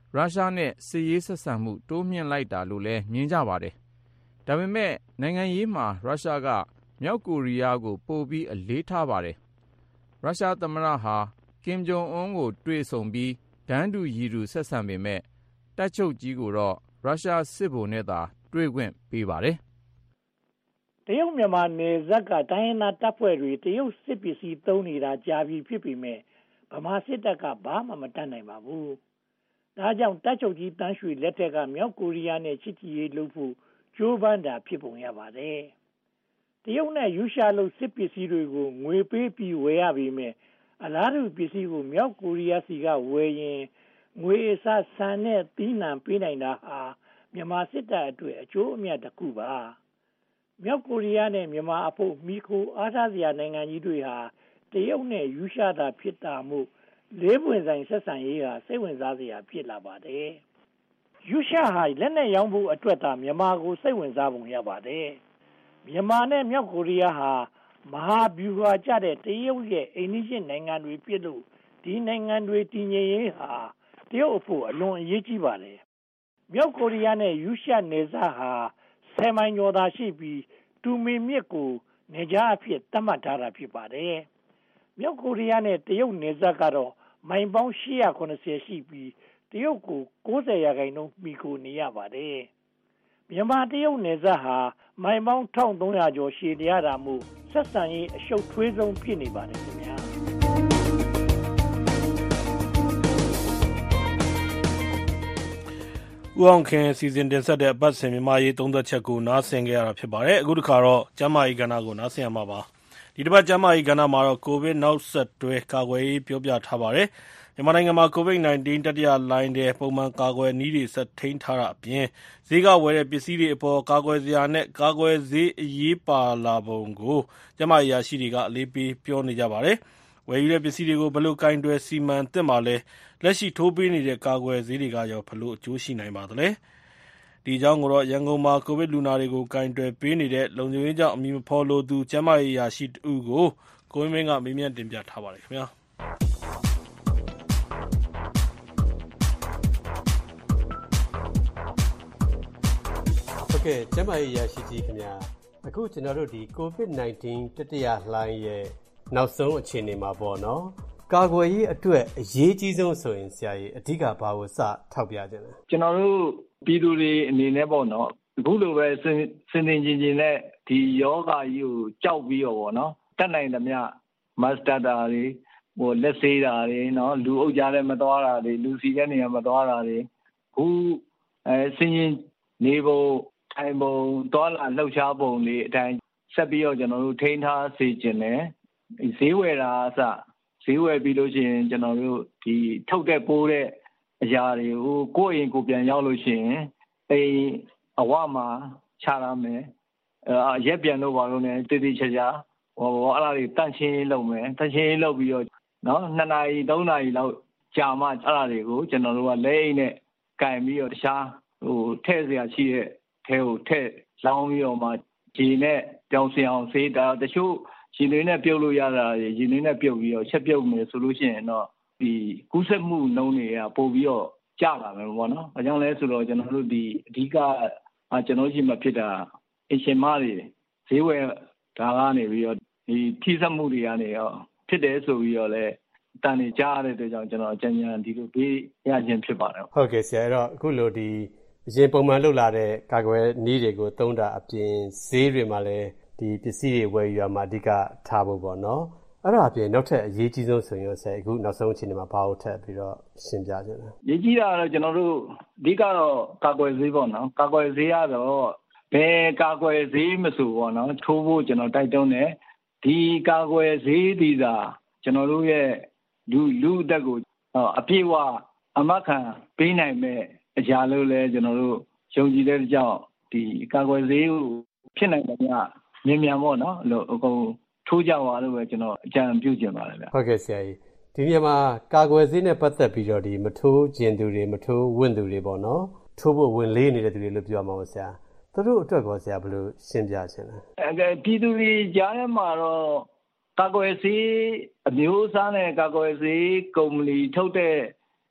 ရုရှားနဲ့စစ်ရေးဆက်ဆံမှုတိုးမြှင့်လိုက်တာလို့လည်းမြင်ကြပါတယ်။ဒါပေမဲ့နိုင်ငံရေးမှာရုရှားကမြောက်ကိုရီးယားကိုပိုပြီးအလေးထားပါတယ်။ရုရှားသမ္မတဟာကင်ဂျုံအွန်းကိုတွေ့ဆုံပြီးတန်းတူရည်တူဆက်ဆံပေမဲ့တပ်ချုပ်ကြီးကိုတော့ရုရှားစစ်ဗိုလ်နဲ့သာတွေ့ခွင့်ပေးပါတယ်။တရုတ်မြန်မာနယ်စပ်ကတိုင်းရင်းသားတပ်ဖွဲ့တွေတရုတ်စစ်ပစ္စည်းသုံးနေတာကြာပြီဖြစ်ပေမဲ့ဗမာစစ်တပ်ကဘာမှမတတ်နိုင်ပါဘူး။ဒါကြောင့်တပ်ချုပ်ကြီးတန်းရွှေလက်ထက်ကမြောက်ကိုရီးယားနဲ့ချစ်ကြည်ရေးလုပ်ဖို့ကြိုးပမ်းတာဖြစ်ပုံရပါတယ်။တရုတ်နဲ့ရုရှားလုပ်စစ်ပစ္စည်းတွေကိုငွေပေးပြီးဝယ်ရပေမဲ့အလားတူပစ္စည်းကိုမြောက်ကိုရီးယားစီကဝယ်ရင်ငွေအစားဆန်နဲ့သီးနှံပေးနိုင်တာဟာမြန်မာစစ်တပ်အတွက်အကျိုးအမြတ်တစ်ခုပါမြောက်ကိုရီးယားနဲ့မြန်မာအဖို့မိခိုအားထားစရာနိုင်ငံကြီးတွေဟာတရုတ်နဲ့ရုရှားသာဖြစ်တာမို့လေးပွင့်ဆိုင်ဆက်ဆံရေးဟာစိတ်ဝင်စားစရာဖြစ်လာပါတယ်ရုရှားဟာလက်နက်ရောင်းဖို့အတွက်သာမြန်မာကိုစိတ်ဝင်စားပုံရပါတယ်မြန်မာနဲ့မြောက်ကိုရီးယားဟာမဟာဗျူဟာကျတဲ့တရုတ်ရဲ့အိမ်နီးချင်းနိုင်ငံတွေဖြစ်လို့ဒီနိုင်ငံတွေတည်ငြိမ်ရေးဟာတရုတ်အဖို့အလွန်အရေးကြီးပါတယ်မြောက်ကိုရီးယားနဲ့ရုရှားနယ်စပ်ဟာဆယ်မိုင်ကျော်သာရှိပြီးတူမီမြစ်ကိုနေကြားအဖြစ်သတ်မှတ်ထားတာဖြစ်ပါတယ်မြောက်ကိုရီးယားနဲ့တရုတ်နယ်စပ်ကတော့မိုင်ပေါင်းရှစ်ရာခုနှစ်ဆယ်ရှိပြီးတရုတ်ကိုကိုးဆယ်ရာခိုင်နှုန်းမှီခိုနေရပါတယ်မြန်မာတရုတ်နယ်စပ်ဟာမိုင်ပေါင်းတစ်ထောင်သုံးရာကျော်ရှည်လျားတာမို့ဆက်ဆံရေးအရှုပ်ထွေးဆုံးဖြစ်နေပါတယ်ခင်ဗျာဦးအောင်ခင်စီစဉ်တင်ဆက်တဲ့အပတ်စဉ်မြန်မာရေးသုံးသက်ချက်ကိုနားဆင်ကြရတာဖြစ်ပါတယ်အခုတစ်ခါတော့ကျမ်းမာရေးကဏ္ဍကိုနားဆင်ရမှာပါဒီတစ်ပတ်ကျမ်းမာရေးကဏ္ဍမှာတော့ကိုဗစ်နောက်ဆက်တွဲကာကွယ်ရေးပြောပြထားပါတယ်မြန်မာနိုင်ငံမှာကိုဗစ်နာইနင်း တတိယလှိုင်းတဲ့ပုံမှန်ကာကွယ်နည်းတွေဆက်ထိန်းထားတာအပြင်ဈေးကဝယ်တဲ့ပစ္စည်းတွေအပေါ်ကာကွယ်စရာနဲ့ကာကွယ်ဈေးအရေးပါလာပုံကိုကျန်းမာရေးရာရှိတွေကအလေးပေးပြောနေကြပါတယ်ဝယ်ယူတဲ့ပစ္စည်းတွေကိုဘယ်လိုကင်တွယ်စီမံသင့်ပါလဲလက်ရှိထိုးပေးနေတဲ့ကာကွယ်ဈေးတွေကရောဘယ်လိုအကျိုးရှိနိုင်ပါသလဲဒီအကြောင်းကိုတော့ရန်ကုန်မှာကိုဗစ်လူနာတွေကိုကင်တွယ်ပေးနေတဲ့လုံခြုံရေးကြောင့်အမည်မဖော်လိုသူကျန်းမာရေးရာရှိတူကိုကိုဝင်းမင်းကမေးမြန်းတင်ပြထားပါတယ်ခင်ဗျာဟုတ်ကဲ့ကျန်းမာရေးရာရှိကြီးခင်ဗျာအခုကျွန်တော်တို့ဒီကိုဗစ်နာイနင်း တတိယလှိုင်းရဲ့နောက်ဆုံးအခြေအနေမှာပေါ့နော်ကာကွယ်ရေးအတွက်အရေးကြီးဆုံးဆိုရင်ဆရာကြီးအဓိကဘာကိုစထောက်ပြခြင်းလဲကျွန်တော်တို့ပြည်သူတွေအနေနဲ့ပေါ့နော်အခုလိုပဲစင်စင်တင်ချင်းချင်းနဲ့ဒီယောဂါကြီးကိုကြောက်ပြီးတော့ပေါ့နော်တတ်နိုင်သမျှမတ်စတာတာတွေဟိုလက်ဆေးတာတွေနော်လူအုပ်ကြားထဲမသွားတာတွေလူစီတဲ့နေရာမသွားတာတွေခုအဲစင်ချင်းနေဖို့ထိုင်ပုံသွားလာလှုပ်ရှားပုံတွေအတိုင်းဆက်ပြီးတော့ကျွန်တော်တို့ထိန်းထားစေခြင်းနဲ့ဈေးဝယ်တာအစဈေးဝယ်ပြီးလို့ရှိရင်ကျွန်တော်တို့ဒီထုတ်တဲ့ပိုးတဲ့အရာတွေကိုကိုယ့်အိမ်ကိုပြန်ရောက်လို့ရှိရင်အိမ်အဝမှာချရမယ်အဲရက်ပြန်လို့ပါလို့ ਨੇ တည်တည်ချာချာဟောအဲ့ဒါတွေတန့်ချင်းလုပ်မယ်တန့်ချင်းလုပ်ပြီးတော့နော်နှစ်နာရီသုံးနာရီလောက်ကြာမှအဲ့ဒါတွေကိုကျွန်တော်တို့ကလဲအိမ်နဲ့ကင်ပြီးတော့တခြားဟိုထည့်စရာရှိတဲ့ထဲကိုထည့်လောင်းပြီးတော့မှဂျီနဲ့ကြောင်စင်အောင်ဆေးတာတချို့ဂျီလေးနဲ့ပြုတ်လို့ရတာဂျီလေးနဲ့ပြုတ်ပြီးတော့ချက်ပြုတ်မယ်ဆိုလို့ရှိရင်တော့ဒီကူးစက်မှုနှုန်းတွေကပို့ပြီးတော့ကျလာမယ်ပေါ့နော်အကြောင်းလဲဆိုတော့ကျွန်တော်တို့ဒီအဓိကကျွန်တော်ရှိမှဖြစ်တာအရှင်မတွေဈေးဝယ်ဒါကနေပြီးတော့ဒီထိစက်မှုတွေကနေရောဖြစ်တယ်ဆိုပြီးတော့လဲတန်နေကြားရတဲ့အတွက်ကြောင့်ကျွန်တော်အကြံဉာဏ်ဒီလိုပေးရခြင်းဖြစ်ပါတယ်ဟုတ်ကဲ့ဆရာအဲ့တော့အခုလိုဒီအရင်ပုံမှန်လှုပ်လာတဲ့ကာကွယ်နည်းတွေကိုသုံးတာအပြင်ဈေးတွေမှာလည်းဒီပစ္စည်းတွေဝယ်ယူရမှာအဓိကထားဖို့ပေါ့နော်အဲ့ဒါအပြင်နောက်ထပ်အရေးကြီးဆုံးဆိုရင်ဆရာအခုနောက်ဆုံးအချိန်မှာဘာလို့ထပ်ပြီးတော့ရှင်းပြကြလဲရေးကြီးတာတော့ကျွန်တော်တို့အဓိကတော့ကာကွယ်ဈေးပေါ့နော်ကာကွယ်ဈေးကတော့ဘယ်ကာကွယ်ဈေးမဆိုပေါ့နော်ထိုးဖို့ကျွန်တော်တိုက်တွန်းတယ်ဒီကာကွယ်ဈေးဒီသာကျွန်တော်တို့ရဲ့လူလူအသက်ကိုအပြည့်အဝအမခံပေးနိုင်မဲ့အရာလို့လဲကျွန်တော်တို့ယုံကြည်တဲ့ကြောင့်ဒီကာကွယ်ဈေးကိုဖြစ်နိုင်တယ်များမြင်မြန်ပေါ့နော်လို့အကုန်ထိုးကြပါလို့ပဲကျွန်တော်အကြံပြုချင်ပါတယ်ဗျဟုတ်ကဲ့ဆရာကြီးဒီနေရာမှာကာကွယ်ဆေးနဲ့ပတ်သက်ပြီးတော့ဒီမထိုးကျင်သူတွေမထိုးဝင့်သူတွေပေါ့နော်ထိုးဖို့ဝင်လေးနေတဲ့သူတွေလို့ပြောမှာပါဆရာသူတို့အတွက်ကောဆရာဘယ်လိုရှင်းပြချင်လဲအဲပြည်သူတွေကြားထဲမှာတော့ကာကွယ်ဆေးအမျိုးအစားနဲ့ကာကွယ်ဆေးကုမ္ပဏီထုတ်တဲ့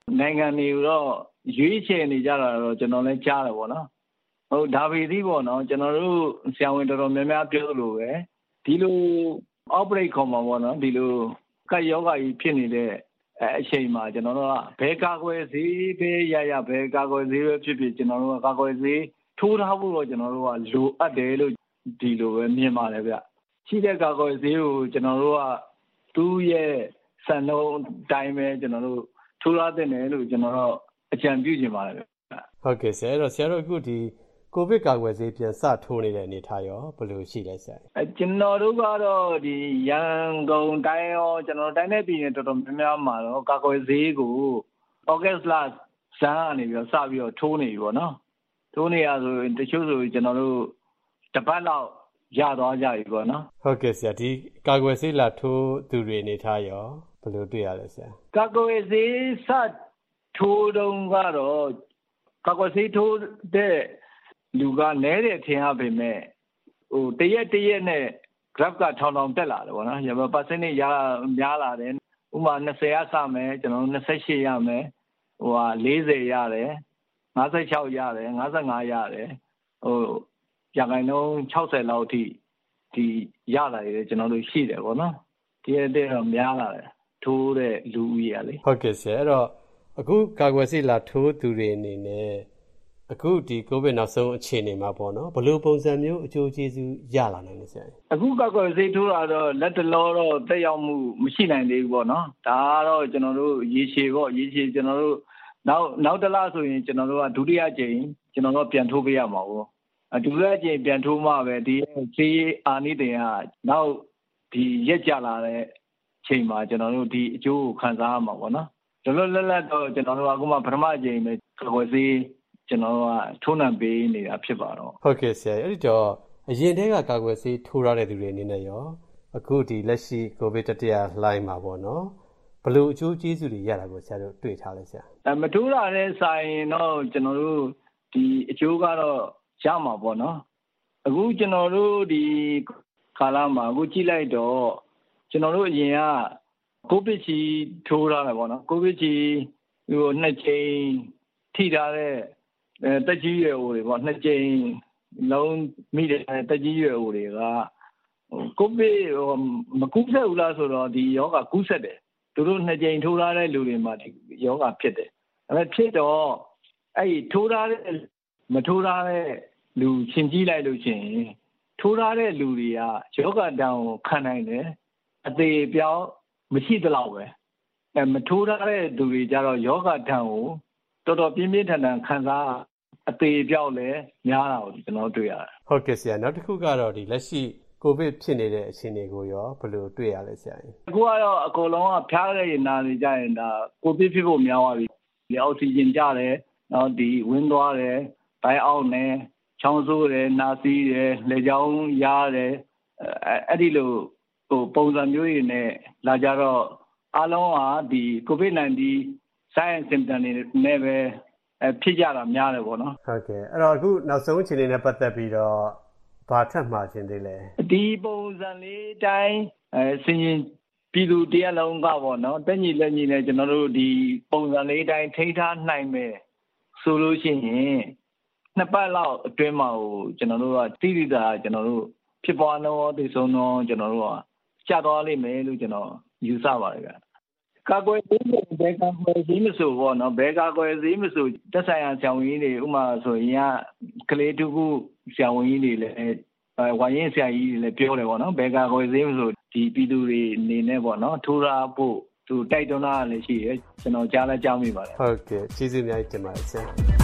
နိုင်ငံတွေကိုတော့ရွေးချယ်နေကြတာတော့ကျွန်တော်လည်းကြားတယ်ပေါ့နော်ဟုတ်ဒါပေသည်ပေါ့နော်ကျွန်တော်တို့ဆရာဝန်တော်တော်များများပြောလို့ပဲဒီလို outbreak ခေါ်မှာပေါ့နော်ဒီလိုကပ်ရောဂါကြီးဖြစ်နေတဲ့အချိန်မှာကျွန်တော်တို့ကဘယ်ကာကွယ်ဆေးပဲရရဘယ်ကာကွယ်ဆေးပဲဖြစ်ဖြစ်ကျွန်တော်တို့ကကာကွယ်ဆေးထိုးထားဖို့တော့ကျွန်တော်တို့ကလိုအပ်တယ်လို့ဒီလိုပဲမြင်ပါတယ်ဗျရှိတဲ့ကာကွယ်ဆေးကိုကျွန်တော်တို့ကသူ့ရဲ့စံနှုန်းတိုင်းပဲကျွန်တော်တို့ထိုးရတဲ့နယ်လို့ကျွန်တော်တို့အကြံပြုချင်ပါတယ်ဗျဟုတ်ကဲ့ဆရာအဲ့တော့ဆရာတို့အခုဒီကိုဗစ်ကာကွယ်ဆေးပြန်စထိုးနေတဲ့အနေထားရောဘယ်လိုရှိလဲဆရာအဲကျွန်တော်တို့ကတော့ဒီရန်ကုန်တိုင်းရောကျွန်တော်တိုင်းနဲ့ပြည်နယ်တော်တော်များများမှာတော့ကာကွယ်ဆေးကိုဩဂတ်စ်လဇန်ကနေပြီးတော့စပြီးတော့ထိုးနေပြီပေါ့နော်ထိုးနေရဆိုရင်တချို့ဆိုကျွန်တော်တို့တစ်ပတ်လောက်ရသွားကြပြီပေါ့နော်ဟုတ်ကဲ့ဆရာဒီကာကွယ်ဆေးလာထိုးသူတွေအနေထားရောဘယ်လိုတွေ့ရလဲဆရာကာကွယ်ဆေးစထိုးတုန်းကတော့ကာကွယ်ဆေးထိုးတဲ့လူကနဲတယ်ထင်ရပေမဲ့ဟိုတရက်တရက်နဲ့ graph ကထောင်ထောင်တက်လာတယ်ပေါ့နော်ရပါ percentage ရများလာတယ်ဥပမာ၂၀ရစမယ်ကျွန်တော်တို့၂၈ရမယ်ဟိုဟာ၄၀ရတယ်၅၆ရတယ်၅၅ရတယ်ဟိုရာခိုင်နှုန်း၆၀လောက်အထိဒီရလာတယ်ကျွန်တော်တို့ရှိတယ်ပေါ့နော်ဒီရက်တည်းတော့များလာတယ်ထိုးတဲ့လူဦးရေကလေဟုတ်ကဲ့ဆရာအဲ့တော့အခုကာကွယ်ဆေးလာထိုးသူတွေအနေနဲ့အခုဒီကိုဗစ်နောက်ဆုံးအခြေအနေမှာပေါ့နော်ဘယ်လိုပုံစံမျိုးအကျိုးကျေးဇူးရလာနိုင်လဲဆရာအခုကာကွယ်ဆေးထိုးတာတော့လက်တလောတော့တက်ရောက်မှုမရှိနိုင်သေးဘူးပေါ့နော်ဒါကတော့ကျွန်တော်တို့ရေရှည်ပေါ့ရေရှည်ကျွန်တော်တို့နောက်နောက်တစ်လဆိုရင်ကျွန်တော်တို့ကဒုတိယကြိမ်ကျွန်တော်တို့ပြန်ထိုးပေးရမှာပေါ့အဒုတိယကြိမ်ပြန်ထိုးမှပဲဒီဆေးအာနိသင်ကနောက်ဒီရက်ကြလာတဲ့ချိန်မှာကျွန်တော်တို့ဒီအကျိုးကိုခံစားရမှာပေါ့နော်လောလောလတ်လတ်တော့ကျွန်တော်တို့ကအခုမှပထမကြိမ်ပဲကာကွယ်ဆေးကျွန်တော်တို့ကထိုးနှံပေးနေတာဖြစ်ပါတော့ဟုတ်ကဲ့ဆရာအဲ့ဒီတော့အရင်တည်းကကာကွယ်ဆေးထိုးရတဲ့သူတွေအနေနဲ့ရောအခုဒီလက်ရှိကိုဗစ်တတိယလှိုင်းမှာပေါ့နော်ဘယ်လိုအကျိုးကျေးဇူးတွေရတာကိုဆရာတို့တွေ့ထားလဲဆရာအဲမထိုးရတဲ့ဆိုင်တော့ကျွန်တော်တို့ဒီအကျိုးကတော့ရမှာပေါ့နော်အခုကျွန်တော်တို့ဒီကာလမှာအခုကြည့်လိုက်တော့ကျွန်တော်တို့အရင်ကကိုဗစ်ချီထိုးရတယ်ပေါ့နော်ကိုဗစ်ချီဟိုနှစ်ချိန်ထိထားတဲ့အဲတက်ကြီးရွယ်အိုတွေပေါ့နှစ်ကြိမ်လုံးမိတဲ့တက်ကြီးရွယ်အိုတွေကကိုဗစ်မကူးစက်ဘူးလားဆိုတော့ဒီယောဂကူးစက်တယ်သူတို့နှစ်ကြိမ်ထိုးထားတဲ့လူတွေမှာဒီယောဂဖြစ်တယ်ဒါပေမဲ့ဖြစ်တော့အဲ့ဒီထိုးထားတဲ့မထိုးထားတဲ့လူရှင်းကြည့်လိုက်လို့ရှိရင်ထိုးထားတဲ့လူတွေကယောဂတံကိုခံနိုင်တယ်အသေးပြောင်းမရှိသလောက်ပဲအဲမထိုးထားတဲ့လူတွေကြတော့ယောဂတံကိုတော်တော်ပြင်းပြင်းထန်ထန်ခံစားအသေးပြောက်လဲများတာကိုကျွန်တော်တွေ့ရတယ်ဟုတ်ကဲ့ဆရာနောက်တစ်ခုကတော့ဒီလက်ရှိကိုဗစ်ဖြစ်နေတဲ့အခြေအနေကိုရောဘယ်လိုတွေ့ရလဲဆရာအခုကတော့အကုန်လုံးကဖျားတဲ့နာနေကြရင်ဒါကိုဗစ်ဖြစ်ဖို့များသွားပြီဒီအောက်ဆီဂျင်ကျတယ်နောက်ဒီဝင်းသွားတယ်ဘိုင်းအောက်နဲ့ချောင်းဆိုးတယ်နာစီးတယ်လေကြောင်းရားတယ်အဲ့ဒီလိုဟိုပုံစံမျိုးတွေနဲ့လာကြတော့အားလုံးကဒီကိုဗစ်nineteen science symptom တွေနဲ့ပဲအဖြစ်ကြတာများတယ်ပေါ့နော်ဟုတ်ကဲ့အဲ့တော့အခုနောက်ဆုံးအခြေအနေနဲ့ပတ်သက်ပြီးတော့ဘာထပ်မှာခြင်းသေးလဲဒီပုံစံလေးတိုင်းအဲစင်ရင်ပြည်သူတရားလုံးကပေါ့နော်တက်ညီလက်ညီနဲ့ကျွန်တော်တို့ဒီပုံစံလေးတိုင်းထိန်းထားနိုင်မယ်ဆိုလို့ရှိရင်နှစ်ပတ်လောက်အတွင်းမှာဟိုကျွန်တော်တို့ကတိတိကျကျကျွန်တော်တို့ဖြစ်ပွားတော့ဒီဆုံးတော့ကျွန်တော်တို့ကကြာသွားလိမ့်မယ်လို့ကျွန်တော်ယူဆပါတယ်ဗျကာကွယ်ဆေးတွေဘယ်ကာကွယ်ဆေးမဆိုပေါ့နော်ဘယ်ကာကွယ်ဆေးမဆိုတက်ဆိုင်ရာဆရာဝန်ကြီးတွေဥမာဆိုရင်ကကလေးတူကူဆရာဝန်ကြီးတွေလည်းဝိုင်းရင်ဆရာကြီးတွေလည်းပြောတယ်ပေါ့နော်ဘယ်ကာကွယ်ဆေးမဆိုဒီပြည်သူတွေအနေနဲ့ပေါ့နော်ထိုးရဖို့သူတိုက်တွန်းတာလည်းရှိတယ်ကျွန်တော်ကြားလည်းကြားမိပါတယ်ဟုတ်ကဲ့ကျေးဇူးအများကြီးတင်ပါတယ်ဆရာ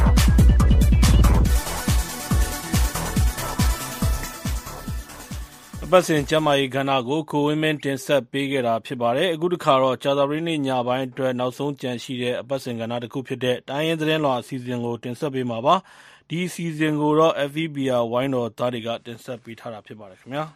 ပတ်စဉ်ကျမ်းမာရေးကဏ္ဍကိုကိုဝင်းမင်းတင်ဆက်ပေးခဲ့တာဖြစ်ပါတယ်အခုတစ်ခါတော့ကြာသပတေးနေ့ညပိုင်းအတွက်နောက်ဆုံးကြံရှိတဲ့အပတ်စဉ်ကဏ္ဍတစ်ခုဖြစ်တဲ့တိုင်းရင်းသတင်းလွှာအစီအစဉ်ကိုတင်ဆက်ပေးမှာပါဒီအစီအစဉ်ကိုတော့ F V B R ဝိုင်းတော်သားတွေကတင်ဆက်ပေးထားတာဖြစ်ပါတယ်ခင်ဗျာ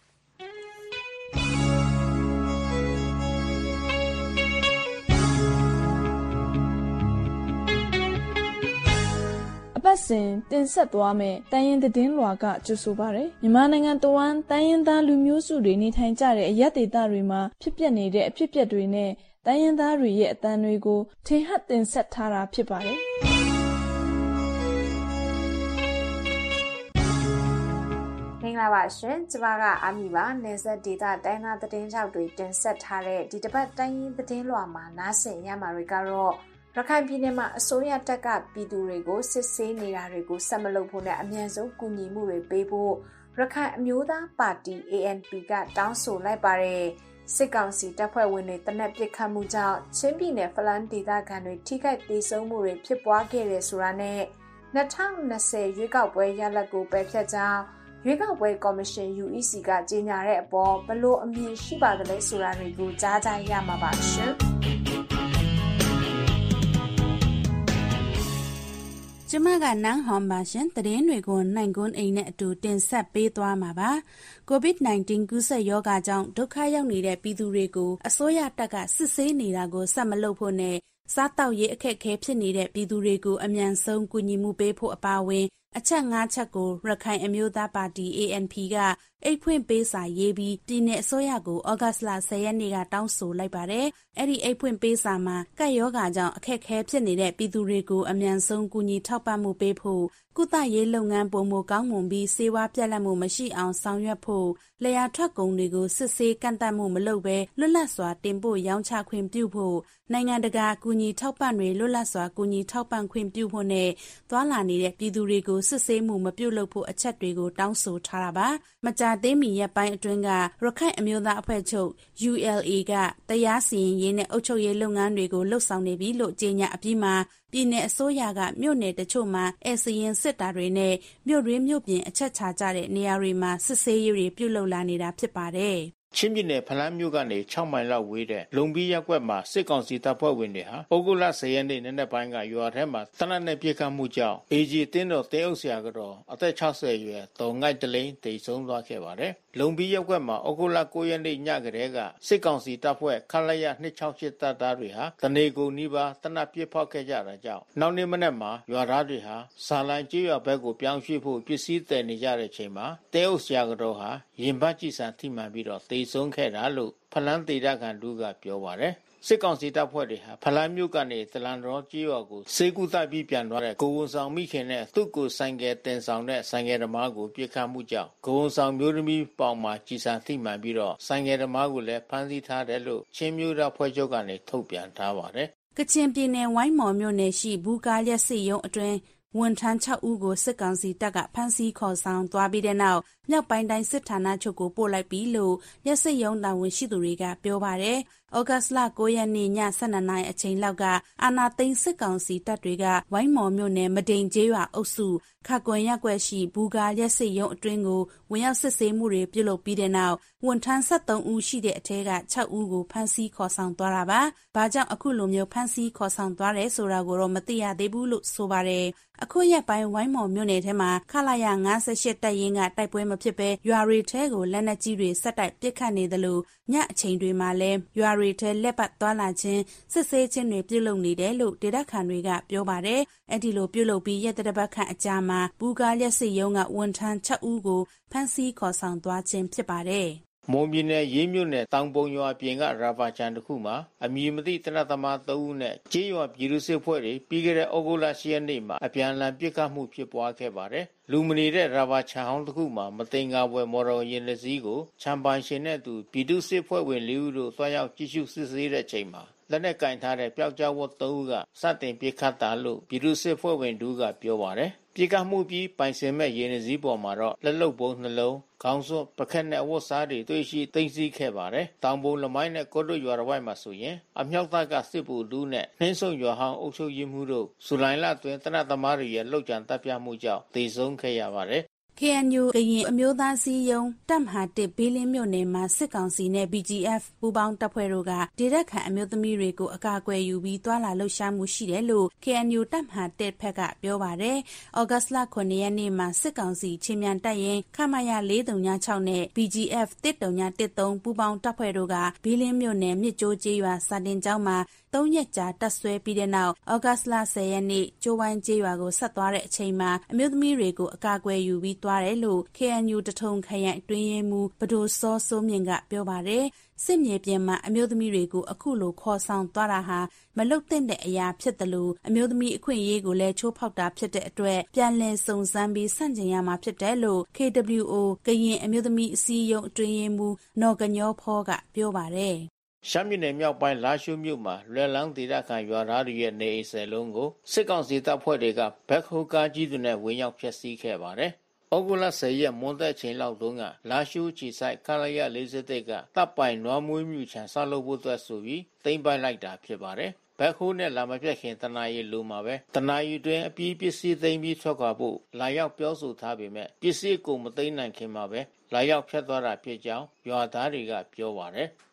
အပတ်စဉ်တင်ဆက်သွားမယ့်တိုင်းရင်းသတင်းလွှာကကြိုဆိုပါရယ်မြန်မာနိုင်ငံတဝန်းတိုင်းရင်းသားလူမျိုးစုတွေနေထိုင်ကြတဲ့အရပ်ဒေသတွေမှာဖြစ်ပျက်နေတဲ့အဖြစ်အပျက်တွေနဲ့တိုင်းရင်းသားတွေရဲ့အသံတွေကိုထင်ဟပ်တင်ဆက်ထားတာဖြစ်ပါတယ်။မင်္ဂလာပါရှင်ကျမကအာမီပါနေဆက်ဒေတာတိုင်းသားသတင်းကြောက်တွေတင်ဆက်ထားတဲ့ဒီတစ်ပတ်တိုင်းရင်းသတင်းလွှာမှာနားဆင်ရမှာတွေကတော့ရခိုင်ပြည်နယ်မှာအစိုးရတပ်ကပြည်သူတွေကိုစစ်ဆေးနေတာတွေကိုဆက်မလုပ်ဖို့နဲ့အမြန်ဆုံးကူညီမှုတွေပေးဖို့ရခိုင်အမျိုးသားပါတီ A N P ကတောင်းဆိုလိုက်ပါတယ်စစ်ကောင်စီတပ်ဖွဲ့ဝင်တွေတနက်ပစ်ခတ်မှုကြောင့်ချင်းပြည်နယ်ဖလန်းဒေသခံတွေထိခိုက်ဒေဆုံးမှုတွေဖြစ်ပွားခဲ့တယ်ဆိုတာနဲ့၂၀၂၀ရွေးကောက်ပွဲရလဒ်ကိုပယ်ဖျက်ကြောင်းရွေးကောက်ပွဲကော်မရှင် U E C ကကြေညာတဲ့အပေါ်ဘလို့အမြင်ရှိပါသလဲဆိုတာတွေကိုကြားကြရမှာပါရှင်ကျမကနန်းဟွန်ပါရှင်သတင်းတွေကိုနိုင်ကွန်းအိမ်နဲ့အတူတင်ဆက်ပေးသွားမှာပါကိုဗစ် ၁၉ ကူးစက်ရောဂါကြောင့်ဒုက္ခရောက်နေတဲ့ပြည်သူတွေကိုအစိုးရတပ်ကစစ်ဆေးနေတာကိုဆက်မလုပ်ဖို့နဲ့စားတောက်ရေးအခက်အခဲဖြစ်နေတဲ့ပြည်သူတွေကိုအမြန်ဆုံးကူညီမှုပေးဖို့အပါအဝင်အချက်၅ချက်ကိုရခိုင်အမျိုးသားပါတီ A N P ကအိတ်ဖွင့်ပေးစာရေးပြီးပြည်내အစိုးရကိုဩဂတ်စ်လ၁၀ရက်နေ့ကတောင်းဆိုလိုက်ပါတယ်။အဲ့ဒီအိတ်ဖွင့်ပေးစာမှာကပ်ရောဂါကြောင့်အခက်အခဲဖြစ်နေတဲ့ပြည်သူတွေကိုအမြန်ဆုံးကူညီထောက်ပံ့မှုပေးဖို့ကုသရေးလုပ်ငန်းပုံမကောင်းမွန်ပြီးစေဝါပြက်လက်မှုမရှိအောင်ဆောင်ရွက်ဖို့လျှာထွက်ကုန်တွေကိုစစ်ဆေးကန့်သတ်မှုမလုပ်ဘဲလွတ်လပ်စွာတင်ပို့ရောင်းချခွင့်ပြုဖို့နိုင်ငံတကာကူညီထောက်ပံ့တွေလွတ်လပ်စွာကူညီထောက်ပံ့ခွင့်ပြုဖို့နဲ့သွာလာနေတဲ့ပြည်သူတွေကိုစစ်ဆေးမှုမပြုလုပ်ဖို့အချက်တွေကိုတောင်းဆိုထားတာပါမကြာသေးမီရက်ပိုင်းအတွင်းကရခိုင်အမျိုးသားအဖွဲ့ချုပ် U L A ကတရားစီရင်ရေးနဲ့အုပ်ချုပ်ရေးလုပ်ငန်းတွေကိုလှုပ်ဆောင်နေပြီလို့ကြေညာအပြီးမှာပြည်내အစိုးရကမြို့နယ်တချို့မှာအစီရင်စစ်တာတွေနဲ့မြို့ရင်းမြို့ပြင်အချက်ချကြတဲ့နေရာတွေမှာစစ်ဆေးရေးတွေပြုလုပ်လာနေတာဖြစ်ပါတယ်ချင်းပြည်နယ်ဖလန်းမြို့ကနေ၆မိုင်လောက်ဝေးတဲ့လုံဘီရပ်ကွက်မှာစစ်ကောင်စီတပ်ဖွဲ့ဝင်တွေဟာဩဂုတ်လ၁၀ရက်နေ့နေ့နဲ့ပိုင်းကရွာထဲမှာတနက်နဲ့ပြစ်ခတ်မှုကြောင့်အေဂျီတင်းတော်တဲအုပ်ဆရာကတော့အသက်၆၀အရွယ်ဒေါ်ငိုက်တလိန်တိတ်ဆုံးသွားခဲ့ပါတယ်။လုံဘီရပ်ကွက်မှာဩဂုတ်လ၉ရက်နေ့ညကတည်းကစစ်ကောင်စီတပ်ဖွဲ့ခလာရ၂၆၈တပ်သားတွေဟာတနေကုန်နီးပါးတနက်ပြစ်ဖောက်ခဲ့ကြတာကြောင့်နောက်နေ့မနက်မှာရွာသားတွေဟာဇာလိုင်ကျေးရွာဘက်ကိုပြောင်းရွှေ့ဖို့ပစ္စည်းတည်နေကြတဲ့ချိန်မှာတဲအုပ်ဆရာကတော့ဟာရင်ဘတ်ကြည်စံထိမှန်ပြီးတော့တိတ်ဆုံးခဲ့တာလို့ဖလန်းဒေသခံတို့ကပြောပါတယ်စစ်ကောင်စီတပ်ဖွဲ့တွေဟာဖလန်းမြို့ကနေတလန်တော်ကြီးရွာကိုစေကူတပ်ပြီးပြန်သွားတဲ့ကိုဝန်ဆောင်မိခင်နဲ့သူ့ကိုဆိုင်ကယ်တင်ဆောင်တဲ့ဆိုင်ကယ်သမားကိုပြစ်ခတ်မှုကြောင့်ကိုဝန်ဆောင်မျိုးသမီးပေါင်မှာကြီးစံထိမှန်ပြီးတော့ဆိုင်ကယ်သမားကိုလည်းဖမ်းဆီးထားတယ်လို့ချင်းမျိုးသားဖွဲ့ချုပ်ကနေထုတ်ပြန်ထားပါတယ်ကချင်ပြည်နယ်ဝိုင်းမော်မြို့နယ်ရှိဘူကာရက်စစ်ရုံးအတွင်းဝန်ထမ်း၆ဦးကိုစစ်ကောင်စီတပ်ကဖမ်းဆီးခေါ်ဆောင်သွားပြီးတဲ့နောက်မြောက်ပိုင်းတိုင်းစစ်ဌာနချုပ်ကိုပို့လိုက်ပြီလို့ရက်စစ်ရုံးတာဝန်ရှိသူတွေကပြောပါတယ်။ဩဂတ်စ်လ၉ရက်နေ့ည၁၂နာရီအချိန်လောက်ကအာနာသိန်းစစ်ကောင်စီတပ်တွေကဝိုင်းမော်မြို့နယ်မဒိန်ကျေးရွာအုပ်စုခကွန်ရက်ွက်ရှိဘူကာရက်စစ်ရုံးအတွင်းကိုဝင်ရောက်စစ်ဆေးမှုတွေပြုလုပ်ပြီးတဲ့နောက်ဝန်ထမ်း၁၃ဦးရှိတဲ့အထက်က၆ဦးကိုဖမ်းဆီးခေါ်ဆောင်သွားတာပါ။ဘာကြောင့်အခုလိုမျိုးဖမ်းဆီးခေါ်ဆောင်သွားတယ်ဆိုတာကိုတော့မသိရသေးဘူးလို့ဆိုပါတယ်။အခုရက်ပိုင်းဝိုင်းမော်မြို့နယ်ထဲမှာခလာရ၅၈တပ်ရင်းကတိုက်ပွဲမဖြစ်ဘဲရွာရီထဲကိုလက်နက်ကြီးတွေဆက်တိုက်ပစ်ခတ်နေတယ်လို့ညအချိန်တွေမှာလဲရွာရီထဲလက်ပတ်သွားလာခြင်းစစ်ဆေးခြင်းတွေပြုလုပ်နေတယ်လို့ဒေသခံတွေကပြောပါတယ်။အဲ့ဒီလိုပြုလုပ်ပြီးရက်တပတ်ခန့်အကြာမှာဘူကာလက်စစ်ရုံးကဝန်ထမ်း၆ဦးကိုဖမ်းဆီးခေါ်ဆောင်သွားခြင်းဖြစ်ပါတယ်မွန်ပြည်နယ်ရေးမြို့နယ်တောင်ပုံရွာပြင်ကရာဘာချန်တစ်ခုမှာအမည်မသိတနတ်သမား၃ဦးနဲ့ကျေးရွာပြည်သူ့စစ်ဖွဲ့တွေပြီးခဲ့တဲ့ဩဂုတ်လ၈ရက်နေ့မှာအပြန်အလှန်ပစ်ခတ်မှုဖြစ်ပွားခဲ့ပါတယ်။လူမနေတဲ့ရာဘာချန်ဟောင်းတစ်ခုမှာမတင်ကားပွဲမော်တော်ယာဉ်တစ်စီးကိုချမ်ပိုင်ရှင်နဲ့သူပြည်သူ့စစ်ဖွဲ့ဝင်၄ဦးတို့တွားရောက်ကြည့်ရှုစစ်ဆေးတဲ့ချိန်မှာလက်နက်ကင်ထားတဲ့ပျောက်ကြားဝတ်၃ဦးကစတင်ပစ်ခတ်တာလို့ပြည်သူ့စစ်ဖွဲ့ဝင်တို့ကပြောပါတယ်။ပြစ်ခတ်မှုပြီးပိုင်စင်မဲ့ရေနစည်းပေါ်မှာတော့လက်လုတ်ပုံးနှလုံးခေါင်းစွပ်ပခက်နဲ့အဝတ်စားတွေတွေ့ရှိသိမ်းဆည်းခဲ့ပါတယ်။တောင်ပုံလမိုင်းနဲ့ကော့တို့ရွာတော်ဝိုက်မှာဆိုရင်အမြောက်သားကစစ်ဗိုလ်ဒူးနဲ့နှင်းဆုံရွာဟောင်းအုပ်ချုပ်ရေးမှူးတို့ဇူလိုင်လအတွင်းတနတ်သမားတွေရဲ့လှုပ်ကြံတပ်ပြမှုကြောင့်သေဆုံးခဲ့ရပါတယ်။ K N U ကရင်အမျိုးသားစီးရုံးတပ်မဟာတစ်ဘေးလင်းမြို့နယ်မှာစစ်ကောင်စီနဲ့ B G F ပူးပေါင်းတပ်ဖွဲ့တို့ကဒေသခံအမျိုးသမီးတွေကိုအကာအကွယ်ယူပြီးတွာလာလှုပ်ရှားမှုရှိတယ်လို့ K N U တပ်မဟာတစ်ဖက်ကပြောပါတယ်။ဩဂတ်စ်လ၉ရက်နေ့မှာစစ်ကောင်စီချင်းမြန်တပ်ရင်ခမရ၄၃၆နဲ့ B G F တစ်၃၁၃ပူးပေါင်းတပ်ဖွဲ့တို့ကဘေးလင်းမြို့နယ်မြစ်ကျိုးကျေးရွာစာတင်ကျောင်းမှာသုံးရက်ကြာတပ်ဆွဲပြီးတဲ့နောက်ဩဂတ်စ်လဆယ်ရက်နေ့ကျိုးဝိုင်းကျေးရွာကိုဆက်သွားတဲ့အချိန်မှာအမျိုးသမီးတွေကိုအကာအကွယ်ယူပြီးသွားတယ်လို့ ကေအန်ယူ တထုံခရိုင်အတွင်းရေးမှူးပဒိုစောစိုးမြင့်ကပြောပါတယ်။စစ်မြေပြင်မှာအမျိုးသမီးတွေကိုအခုလိုခေါ်ဆောင်သွားတာဟာမလုပ်သင့်တဲ့အရာဖြစ်တယ်လို့အမျိုးသမီးအခွင့်အရေးကိုလည်းချိုးဖောက်တာဖြစ်တဲ့အတွက်ပြန်လည်စုံစမ်းပြီးဆန့်ကျင်ရမှာဖြစ်တယ်လို့ ကေ ဒဘလျူ အို ကရင်အမျိုးသမီးအစည်းအရုံးအတွင်းရေးမှူးနော်ကညောဖောကပြောပါတယ်ရှမ်းပြည်နယ်မြောက်ပိုင်းလာရှိုးမြို့မှာလွယ်လန်းဒေသခံရွာသားတွေရဲ့နေအိမ်ဆယ်လုံးကိုစစ်ကောင်စီတပ်ဖွဲ့တွေကဘက်ခိုးကားကြီးတွေနဲ့ဝင်ရောက်ဖျက်ဆီးခဲ့ပါတယ်။ဩဂုတ်လဆယ်ရက်မွန်းတဲ့ချိန်လောက်တုန်းကလာရှိုးချီဆိုင်ခလာရလေးစစ်တပ်ကတပ်ပိုင်နွားမွေးမြူချန်ဆောက်လုပ်ဖို့အတွက်ဆိုပြီးသိမ်းပိုက်လိုက်တာဖြစ်ပါတယ်။ဘက်ခိုးနဲ့လာမပြတ်ခင်တနာရီလိုမှာပဲတနာရီတွင်အပြည့်ပစ္စည်းသိမ်းပြီးထွက်ခွာဖို့လာရောက်ပြောဆိုထားပေမဲ့ပစ္စည်းကိုမသိမ်းနိုင်ခင်မှာပဲလာရောက်ဖျက်သွားတာဖြစ်ကြောင်းရွာသားတွေကပြောပါတယ်။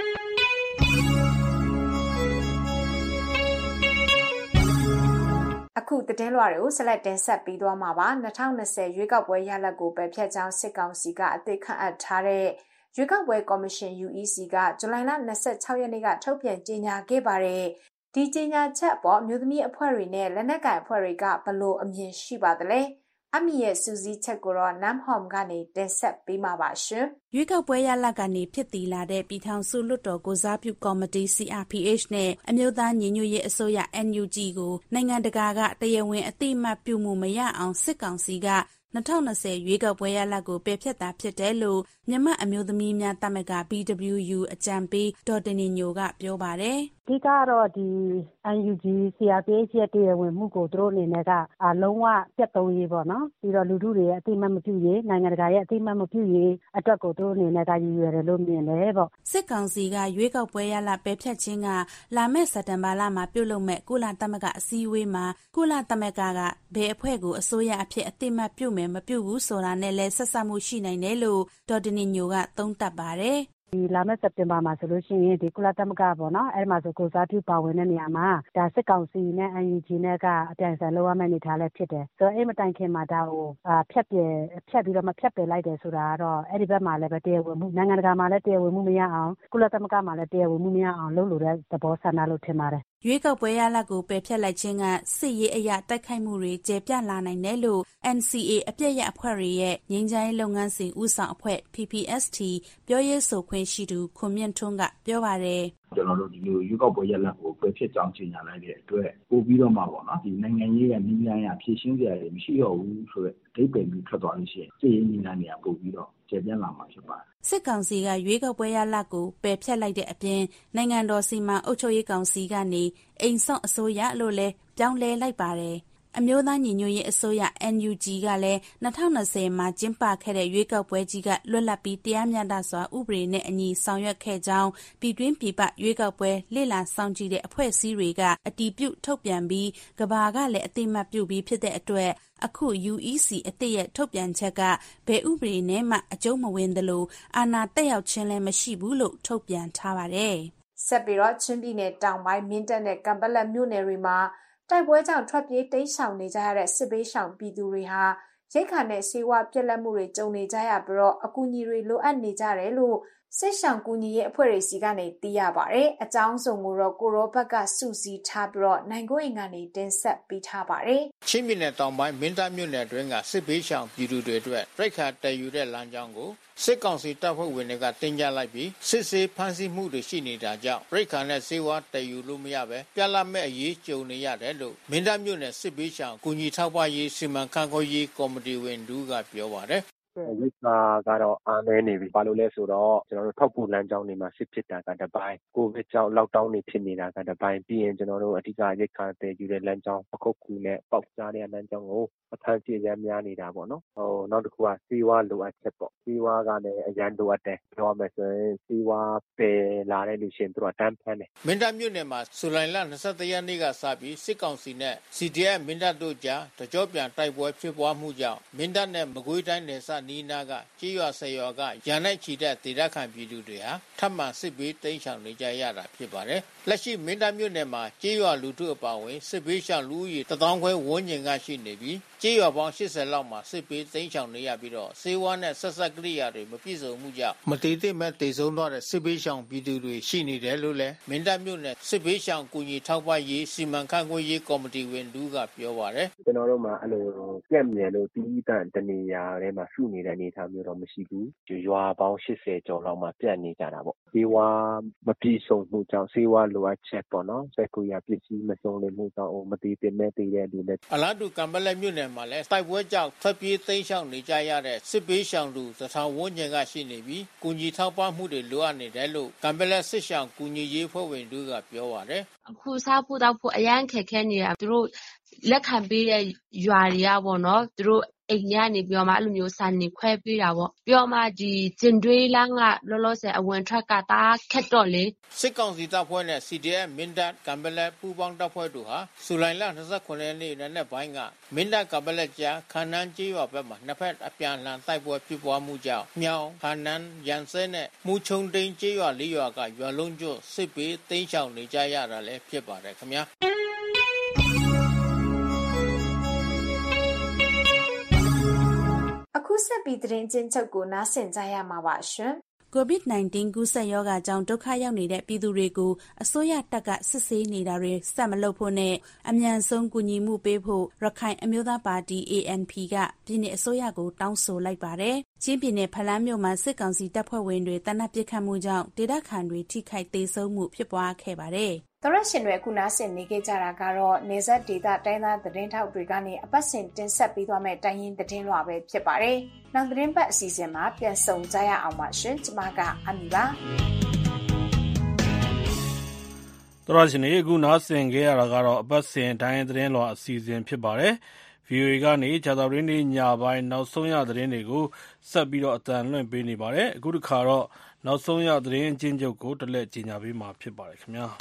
အခုသတင်းလွှာတွေကိုဆက်လက်တင်ဆက်ပြီးသွားမှာပါ၂၀၂၀ရွေးကောက်ပွဲရလဒ်ကိုပယ်ဖျက်ကြောင်းစစ်ကောင်စီကအသိခန့်အပ်ထားတဲ့ရွေးကောက်ပွဲကော်မရှင် ယူ အီ စီ ကဇူလိုင်လ၂၆ရက်နေ့ကထုတ်ပြန်ကြေညာခဲ့ပါတယ်ဒီကြေညာချက်အပေါ်မျိုးသမီးအဖွဲ့တွေနဲ့လက်နက်ကိုင်အဖွဲ့တွေကဘလို့အမြင်ရှိပါသလဲအမီရဲ့စူးစီးချက်ကိုတော့နမ်ဟ ောမ်ကနေတင်ဆက်ပေးမှာပါရှင်ရွေးကောက်ပွဲရလဒ်ကနေဖြစ်တည်လာတဲ့ပြည်ထောင်စုလွှတ်တော်ကိုစားပြုကော်မတီ စီ အာ ပီ အိတ်ချ် နဲ့အမျိုးသားညီညွတ်ရေးအစိုးရ အန် ယူ ဂျီ ကိုနိုင်ငံတကာကတရားဝင်အသိအမှတ်ပြုမှုမရအောင်စစ်ကောင်စီက၂၀၂၀ရွေးကောက်ပွဲရလဒ်ကိုပယ်ဖျက်တာဖြစ်တယ်လို့မြန်မာအမျိုးသမီးများသမဂ္ဂ ဘီ ဒဘလျူ ယူ အကြံပေးဒေါ်တင်နေညိုကပြောပါတယ်အဓိကတော့ဒီ အန် ယူ ဂျီ စီ အာ ပီ အိတ်ချ် ရဲ့တရားဝင်မှုကိုသူတို့အနေနဲ့ကအလုံးဝပြတ်သုံးရေးပေါ့နော်ပြီးတော့လူထုတွေရဲ့အသိအမှတ်မပြုရေးနိုင်ငံတကာရဲ့အသိအမှတ်မပြုရေးအတွက်ကိုသူတို့အနေနဲ့ကရည်ရွယ်တယ်လို့မြင်တယ်ပေါ့စစ်ကောင်စီကရွေးကောက်ပွဲရလဒ်ပယ်ဖျက်ခြင်းကလာမယ့်စက်တင်ဘာလမှာပြုလုပ်မဲ့ကုလသမဂ္ဂအစည်းအဝေးမှာကုလသမဂ္ဂကဘယ်အဖွဲ့ကိုအစိုးရအဖြစ်အသိအမှတ်ပြုမယ်မပြုဘူးဆိုတာနဲ့လည်းဆက်စပ်မှုရှိနိုင်တယ်လို့ဒေါ်တင်နေညိုကသုံးသပ်ပါတယ်ဒီလာမယ့်စက်တင်ဘာမှာဆိုလို့ရှိရင်ဒီကုလသမဂ္ဂပေါ့နော်အဲ့မှာဆိုကိုစားပြုပါဝင်တဲ့နေရာမှာဒါစစ်ကောင်စီနဲ့ အန် ယူ ဂျီ နဲ့ကအပြိုင်ဆိုင်လုပ်ရမယ့်အနေထားလည်းဖြစ်တယ်ဆိုတော့အဲ့မတိုင်ခင်မှာဒါကိုအာဖြတ်ပြဖြတ်ပြီးတော့မဖြတ်ပယ်လိုက်တယ်ဆိုတာကတော့အဲ့ဒီဘက်မှာလည်းပဲတရားဝင်မှုနိုင်ငံတကာမှာလည်းတရားဝင်မှုမရအောင်ကုလသမဂ္ဂမှာလည်းတရားဝင်မှုမရအောင်လုပ်လို့တဲ့သဘောဆန္ဒလို့ထင်ပါတယ်ရွေးကောက်ပွဲရလဒ်ကိုပယ်ဖျက်လိုက်ခြင်းကစစ်ရေးအရာတိုက်ခိုက်မှုတွေကျေပြန့်လာနိုင်တယ်လို့ အန် စီ အေ အပြည့်ရအဖွဲ့တွေရဲ့ငြိမ်းချမ်းရေးလုပ်ငန်းစဉ်ဦးဆောင်အဖွဲ့ ပီ ပီ အက်စ် တီ ပြောရေးဆိုခွင့်ရှိသူခွန်မြင့်ထွန်းကပြောပါတယ်ကျွန်တော်တို့ဒီလိုရွေးကောက်ပွဲရလဒ်ကိုပယ်ဖျက်ကြောင်းကြေညာလိုက်တဲ့အတွက်ပို့ပြီးတော့မှပေါ့နော်ဒီနိုင်ငံရေးရဲ့နည်းလမ်းရဖြည့်ရှင်းစရာတွေမရှိတော့ဘူးဆိုတော့ဒိတ်ပယ်ပြီးထွက်သွားလို့ရှိရင်စစ်ရေးနည်းလမ်းတွေကပို့ပြီးတော့ကျေပြန့်လာမှာဖြစ်ပါတယ်စစ်ကောင်စီကရွေးကောက်ပွဲရလဒ်ကိုပယ်ဖျက်လိုက်တဲ့အပြင်နိုင်ငံတော်စီမံအုပ်ချုပ်ရေးကောင်စီကနေအိမ်ဆော့အစိုးရလို့လည်းပြောင်းလဲလိုက်ပါတယ်အမျိုးသားညီညွတ်ရေးအစိုးရ အန် ယူ ဂျီ ကလည်း၂၀၂၀မှာကျင်းပခဲ့တဲ့ရွေးကောက်ပွဲကြီးကလွတ်လပ်ပြီးတရားမျှတစွာဥပဒေနဲ့အညီဆောင်ရွက်ခဲ့ကြောင်းပြည်တွင်းပြည်ပရွေးကောက်ပွဲလေ့လာစောင့်ကြည့်တဲ့အဖွဲ့အစည်းတွေကအတည်ပြုထုတ်ပြန်ပြီးကမ္ဘာကလည်းအသိအမှတ်ပြုပြီးဖြစ်တဲ့အတွက်အခု ယူ အီ စီ အသစ်ရဲ့ထုတ်ပြန်ချက်ကဘယ်ဥပဒေနဲ့မှအကျုံးမဝင်သလိုအာဏာတက်ရောက်ခြင်းလည်းမရှိဘူးလို့ထုတ်ပြန်ထားပါတယ်ဆက်ပြီးတော့ချင်းပြည်နယ်တောင်ပိုင်းမင်းတပ်နဲ့ကံပလက်မြို့နယ်တွေမှာတိုက်ပွဲကြောင့်ထွက်ပြေးတိမ်းရှောင်နေကြရတဲ့စစ်ဘေးရှောင်ပြည်သူတွေဟာရိတ်ခါနဲ့ဆေးဝါးပြက်လက်မှုတွေကြုံနေကြရပြီးတော့အကူအညီတွေလိုအပ်နေကြတယ်လို့စစ်ရှောင်ကူညီရေးအဖွဲ့တွေစီကနေသိရပါတယ်။အကြောင်းစုံကိုတော့ကိုရောဘက်ကစုစည်းထားပြီးတော့နိုင်ကိုအိမ်ကနေတင်ဆက်ပေးထားပါတယ်။ချင်းပြည်နယ်တောင်ပိုင်းမင်းတပ်မြို့နယ်အတွင်းကစစ်ဘေးရှောင်ပြည်သူတွေအတွက်ရိတ်ခါတည်ယူတဲ့လမ်းကြောင်းကိုစစ်ကောင်စီတပ်ဖွဲ့ဝင်တွေကတင်ကြလိုက်ပြီးစစ်ဆေးဖမ်းဆီးမှုတွေရှိနေတာကြောင့်ရိတ်ခါနဲ့ဆေးဝါးတည်ယူလို့မရပဲပြက်လက်မဲ့အရေးကြုံနေရတယ်လို့မင်းတပ်မြို့နယ်စစ်ဘေးရှောင်ကူညီထောက်ပံ့ရေးစီမံခန့်ခွဲရေးကော်မတီဝင်ဒူးကပြောပါတယ်ရိတ်ခါကတော့အားနည်းနေပြီဘာလို့လဲဆိုတော့ကျွန်တော်တို့ထောက်ပံ့လမ်းကြောင်းတွေမှာစစ်ဖြစ်တာကတပိုင်းကိုဗစ်ကြောင့်လော့ဒေါင်းတွေဖြစ်နေတာကတပိုင်းပြီးရင်ကျွန်တော်တို့အဓိကရိတ်ခါတည်ယူတဲ့လမ်းကြောင်းပခုတ်ကူနဲ့ပေါက်ကြားတဲ့လမ်းကြောင်းကိုအခန်းပြည့်ရမ်းများနေတာပေါ့နော်ဟိုနောက်တစ်ခုကစီဝါလိုအပ်ချက်ပေါ့စီဝါကလည်းအရန်လိုအပ်တယ်ပြောမယ်ဆိုရင်စီဝါပယ်လာတဲ့လူရှင်တို့ကတန်းဖမ်းတယ်မင်းတပ်မြို့နယ်မှာဇူလိုင်လ၂၁ရက်နေ့ကစပြီးစစ်ကောင်စီနဲ့ စီ ဒီ အက်ဖ် မင်းတပ်တို့ကြားတကြောပြန်တိုက်ပွဲဖြစ်ပွားမှုကြောင့်မင်းတပ်နဲ့မကွေးတိုင်းနယ်စပ်နီးနားကကြေးရွာဆယ်ရွာကရာနဲ့ချီတဲ့ဒေသခံပြည်သူတွေဟာထပ်မံစစ်ဘေးတိမ်းရှောင်နေကြရတာဖြစ်ပါတယ်လက်ရှိမင်းတပ်မြို့နယ်မှာကြေးရွာလူထုအပါအဝင်စစ်ဘေးရှောင်လူဦးရေတသောင်းခွဲဝန်းကျင်ကရှိနေပြီးကြေးရွာပေါင်းရှစ်ဆယ်လောက်မှာစစ်ပေးသိမ်းချောင်နေရပြီးတော့စေဝါနဲ့ဆက်ဆက်ကိရိယာတွေမပြည့်စုံမှုကြောင့်မတည်သင့်မဲ့တည်ဆုံးသွားတဲ့စစ်ပေးရှောင်ပြည်သူတွေရှိနေတယ်လို့လည်းမင်းတပ်မြို့နယ်စစ်ပေးရှောင်ကူညီထောက်ပံ့ရေးစီမံခန့်ခွဲရေးကော်မတီဝင်တူကပြောပါတယ်။ကျွန်တော်တို့မှာအဲ့လိုပြက်မြယ်လို့တီးတန့်တနေရာထဲမှာစုနေတဲ့အနေအထားမျိုးတော့မရှိဘူး။ရွာပေါင်းရှစ်ဆယ်ကျော်လောက်မှာပြက်နေကြတာပေါ့။စေဝါမပြည့်စုံမှုကြောင့်စေဝါလိုအပ်ချက်ပေါ့နော်။စက်ကူရပစ္စည်းမစုံလင်မှုကြောင့်မတည်သင့်မဲ့တည်တဲ့လူတွေအလားတူကံပလက်မြို့နယ်မှာလည်းတိုက်ပွဲကြောင့်ထွက်ပြေးသိမ်းရှောင်နေကြရတဲ့စစ်ပေးရှောင်လူသထောင်ဝန်းကျင်ကရှိနေပြီးကုညီထောက်ပံ့မှုတွေလိုအပ်နေတယ်လို့ကံပလက်စစ်ရှောင်ကုညီရေးဖွဲ့ဝင်တို့ကပြောပါတယ်အခုစားဖို့တောက်ဖို့အရန်ခက်ခဲနေတာသူတို့လက်ခံပေးတဲ့ရွာတွေကပေါ့နော်သူတို့အိမ်ကနေပြောမှအဲ့လိုမျိုးစာနေခွဲပေးတာပေါ့ပြောမှဒီကျင်တွေးလန်းကလောလောဆယ်အဝင်ထွက်ကတားခက်တော့လေစစ်ကောင်စီတပ်ဖွဲ့နဲ့ စီ ဒီ အက်ဖ် မင်းတပ်ကံပလက်ပူပေါင်းတပ်ဖွဲ့တို့ဟာဇူလိုင်လ၂၉ရက်နေ့နံနက်ပိုင်းကမင်းတပ်ကံပလက်ကြားခန္နန်းကျေးရွာဘက်မှာနှစ်ဖက်အပြန်အလှန်တိုက်ပွဲဖြစ်ပွားမှုကြောင့်မြောင်ခန္နန်းရန်စဲနဲ့မူချုံတိန်ကျေးရွာလေးရွာကရွာလုံးကျွတ်စစ်ပေးသိမ်းရှောင်နေကြရတာလည်းဖြစ်ပါတယ်ခင်ဗျာအခုဆက်ပြီးသတင်းချင်းချုပ်ကိုနားဆင်ကြရမှာပါရှင်။ ကိုဗစ် ၁၉ ကူးစက်ရောဂါကြောင့်ဒုက္ခရောက်နေတဲ့ပြည်သူတွေကိုအစိုးရတပ်ကစစ်ဆေးနေတာတွေဆက်မလုပ်ဖို့နဲ့အမြန်ဆုံးကူညီမှုပေးဖို့ရခိုင်အမျိုးသားပါတီ အေအန်ပီ ကပြည်내အစိုးရကိုတောင်းဆိုလိုက်ပါတယ်။ချင်းပြည်နယ်ဖလန်းမြို့မှာစစ်ကောင်စီတပ်ဖွဲ့ဝင်တွေတနက်ပစ်ခတ်မှုကြောင့်ဒေသခံတွေထိခိုက်သေဆုံးမှုဖြစ်ပွားခဲ့ပါတယ်။သောရရှင်တွေအခုနားဆင်နေကြတာကတော့နေဆက်ဒေတာတိုင်းသားသတင်းထောက်တွေကနေအပတ်စဉ်တင်ဆက်ပေးသွားမယ့်တိုင်းရင်းသတင်းလွှာပဲဖြစ်ပါတယ်။နောက်သတင်းပတ်အစီအစဉ်မှာပြန်ဆုံကြရအောင်ပါရှင်။ကျွန်မကအမီပါ။သောရရှင်တွေအခုနားဆင်ခဲ့ရတာကတော့အပတ်စဉ်တိုင်းသတင်းလွှာအစီအစဉ်ဖြစ်ပါတယ်။ ဗွီအိုအေကနေဂျာတာရင်းနေညပိုင်းနောက်ဆုံးရသတင်းတွေကိုဆက်ပြီးတော့အတန်လွှင့်ပေးနေပါတယ်။အခုတစ်ခါတော့နောက်ဆုံးရသတင်းအချင်းချုပ်ကိုတလက်ကြီးညာပေးမှာဖြစ်ပါတယ်ခင်ဗျာ။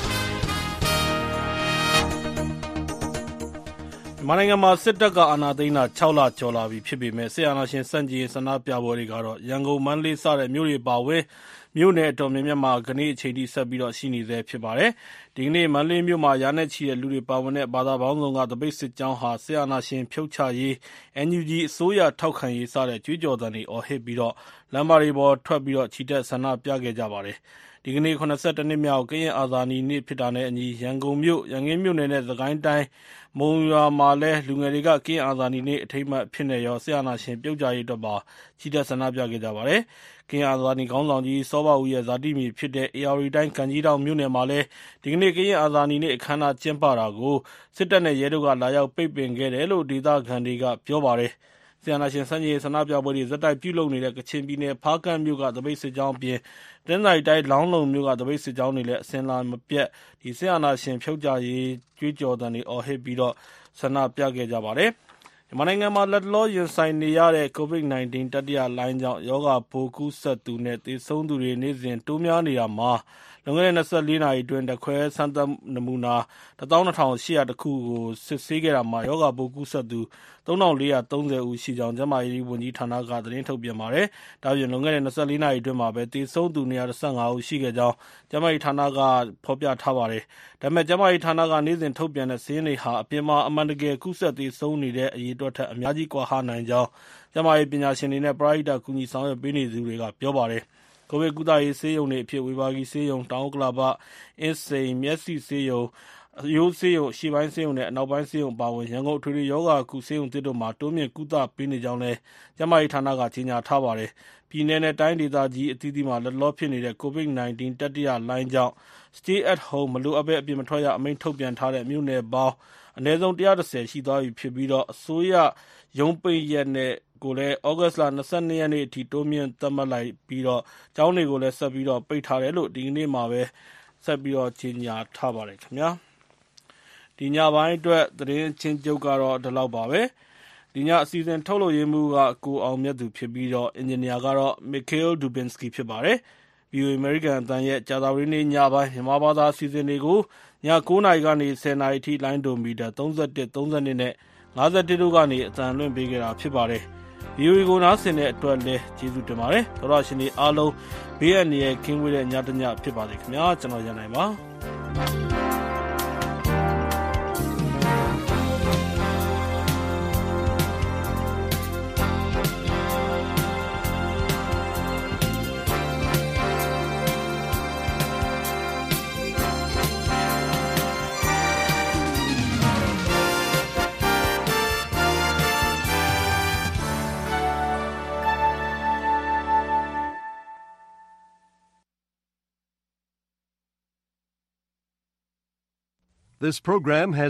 မြန်မာနိုင်ငံမှာစစ်တပ်ကအာဏာသိမ်းတာ၆လကျော်လာပြီဖြစ်ပေမဲ့စစ်အာဏာရှင်စန့်ကျင်ရေးဆန္ဒပြပွဲတွေကတော့ရန်ကုန်မန္တလေးစတဲ့မြို့တွေပါဝဲမြို့နယ်အတော်များများမှာကနေ့အချိန်ထိဆက်ပြီးတော့ရှိနေသေးဖြစ်ပါတယ်။ဒီကနေ့မန္တလေးမြို့မှာရာနဲ့ချီတဲ့လူတွေပါဝင်တဲ့ဘာသာပေါင်းစုံကတပိတ်စစ်ကြောင်းဟာစစ်အာဏာရှင်ဖြုတ်ချရေး အန်ယူဂျီ အစိုးရထောက်ခံရေးစတဲ့ကြွေးကြော်သံတွေအော်ဟစ်ပြီးတော့လမ်းမတွေပေါ်ထွက်ပြီးတော့ချီတက်ဆန္ဒပြခဲ့ကြပါတယ်။ဒီကနေ့ ၇၁ နှစ်မြောက်ကရင်အာဇာနည်နေ့ဖြစ်တာနဲ့အညီရန်ကုန်မြို့ရန်ကင်းမြို့နယ်နဲ့သခိုင်းတိုင်းမုံရွာမှာလည်းလူငယ်တွေကကရင်အာဇာနည်နေ့အထိမ်းအမှတ်ဖြစ်နေရောစစ်အာဏာရှင်ပြုတ်ကျရေးအတွက်ပါချီတက်ဆန္ဒပြခဲ့ကြပါတယ်။ကရင်အာဇာနည်ခေါင်းဆောင်ကြီးစောဘဦးရဲ့ဇာတိမြေဖြစ်တဲ့အေရဝတီတိုင်းကံကြီးတောင်မြို့နယ်မှာလည်းဒီကနေ့ကရင်အာဇာနည်နေ့အခမ်းအနားကျင်းပတာကိုစစ်တပ်နဲ့ရဲတို့ကလာရောက်ပိတ်ပင်ခဲ့တယ်လို့ဒေသခံတွေကပြောပါတယ်။စစ်အာဏာရှင်စန့်ကျင်ရေးဆန္ဒပြပွဲတွေဇက်တိုက်ပြုလုပ်နေတဲ့ကချင်ပြည်နယ်ဖားကန့်မြို့ကတပိတ်စစ်ကြောင်းအပြင်တနင်္သာရီတိုင်းလောင်းလုံမြို့ကတပိတ်စစ်ကြောင်းတွေလည်းအစဉ်လာမပြတ်ဒီစစ်အာဏာရှင်ဖြုတ်ချရေးကြွေးကြော်သံတွေအော်ဟစ်ပြီးတော့ဆန္ဒပြခဲ့ကြပါတယ်။မြန်မာနိုင်ငံမှာလက်တလောရင်ဆိုင်နေရတဲ့ ကိုဗစ် ၁၉ တတိယလှိုင်းကြောင့်ရောဂါပိုးကူးစက်သူနဲ့သေဆုံးသူတွေနေ့စဉ်တိုးများနေတာမှာလွန်ခဲ့တဲ့၂၄နာရီအတွင်းဓာတ်ခွဲစမ်းသပ်နမူနာ၁၂၈၀၀ ခုကိုစစ်ဆေးခဲ့တာမှာရောဂါပိုးကူးစက်သူ၃၄၃၀ ဦးရှိကြောင်းကျန်းမာရေးဝန်ကြီးဌာနကသတင်းထုတ်ပြန်ပါတယ်။ဒါ့အပြင်လွန်ခဲ့တဲ့၂၄နာရီအတွင်းမှာပဲသေဆုံးသူ၂၁၅ဦးရှိခဲ့ကြောင်းကျန်းမာရေးဌာနကဖော်ပြထားပါတယ်။ဒါပေမဲ့ကျန်းမာရေးဌာနကနေ့စဉ်ထုတ်ပြန်တဲ့စာရင်းတွေဟာအပြင်မှာအမှန်တကယ်ကူးစက်သေဆုံးနေတဲ့အရေအတွက်ထက်အများကြီးကွာဟနိုင်ကြောင်းကျန်းမာရေးပညာရှင်တွေနဲ့ပရဟိတကူညီဆောင်ရွက်ပေးနေသူတွေကပြောပါတယ်။ကိုဗစ်ကုသရေးဆေးရုံတွေအဖြစ်ဝေဘာဂီဆေးရုံတောင်ဥက္ကလာပအင်းစိန်မျက်စိဆေးရုံအရိုးဆေးရုံအရှေ့ပိုင်းဆေးရုံနဲ့အနောက်ပိုင်းဆေးရုံပါဝင်ရန်ကုန်အထွေထွေရောဂါကုဆေးရုံသစ်တို့မှာတိုးမြင့်ကုသပေးနေကြောင်းလည်းကျန်းမာရေးဌာနကကြေညာထားပါတယ်။ပြည်내နဲ့တိုင်းဒေသကြီးအသီးသီးမှာလက်လောဖြစ်နေတဲ့ကိုဗစ် ၁၉ တတိယလှိုင်းကြောင့် Stay at home မလိုအပ်ဘဲအပြင်မထွက်ရအမိန့်ထုတ်ပြန်ထားတဲ့မြို့နယ်ပေါင်းအနည်းဆုံး၁၁၀ရှိသွားပြီဖြစ်ပြီးတော့အစိုးရရုံးပိတ်ရက်နဲ့ကိုလည်းဩဂတ်စ်လ၂၂ရက်နေ့အထိတိုးမြင့်သတ်မှတ်လိုက်ပြီးတော့ကျောင်းတွေကိုလည်းဆက်ပြီးတော့ပိတ်ထားတယ်လို့ဒီကနေ့မှာပဲဆက်ပြီးတော့ကြေညာထားပါတယ်ခင်ဗျာဒီညပိုင်းအတွက်သတင်းချင်းကျုပ်ကတော့ဒီလောက်ပါပဲဒီညအစီအစဉ်ထုတ်လို့ရမှုကကိုအောင်မြတ်သူဖြစ်ပြီးတော့အင်ဂျင်နီယာကတော့ Mikhail Dubinsky ဖြစ်ပါတယ်။ ဗွီအိုအေ American အသံရဲ့ကြာသပတေးနေ့ညပိုင်းမြန်မာဘာသာအစီအစဉ်တွေကိုည၉နာရီကနေ၁၀နာရီထိလိုင်းဒိုမီတာ၃၁ ၃၂နဲ့၅၁တို့ကနေအသံလွှင့်ပေးကြတာဖြစ်ပါတယ်။ ဗွီအိုအေကိုနားဆင်တဲ့အတွက်လည်းကျေးဇူးတင်ပါတယ်။သောရရှင်တွေအားလုံးဘေးအန္တရာယ်ကင်းဝေးတဲ့ညတညဖြစ်ပါစေခင်ဗျာကျွန်တော်ရန်နိုင်ပါ။ This program has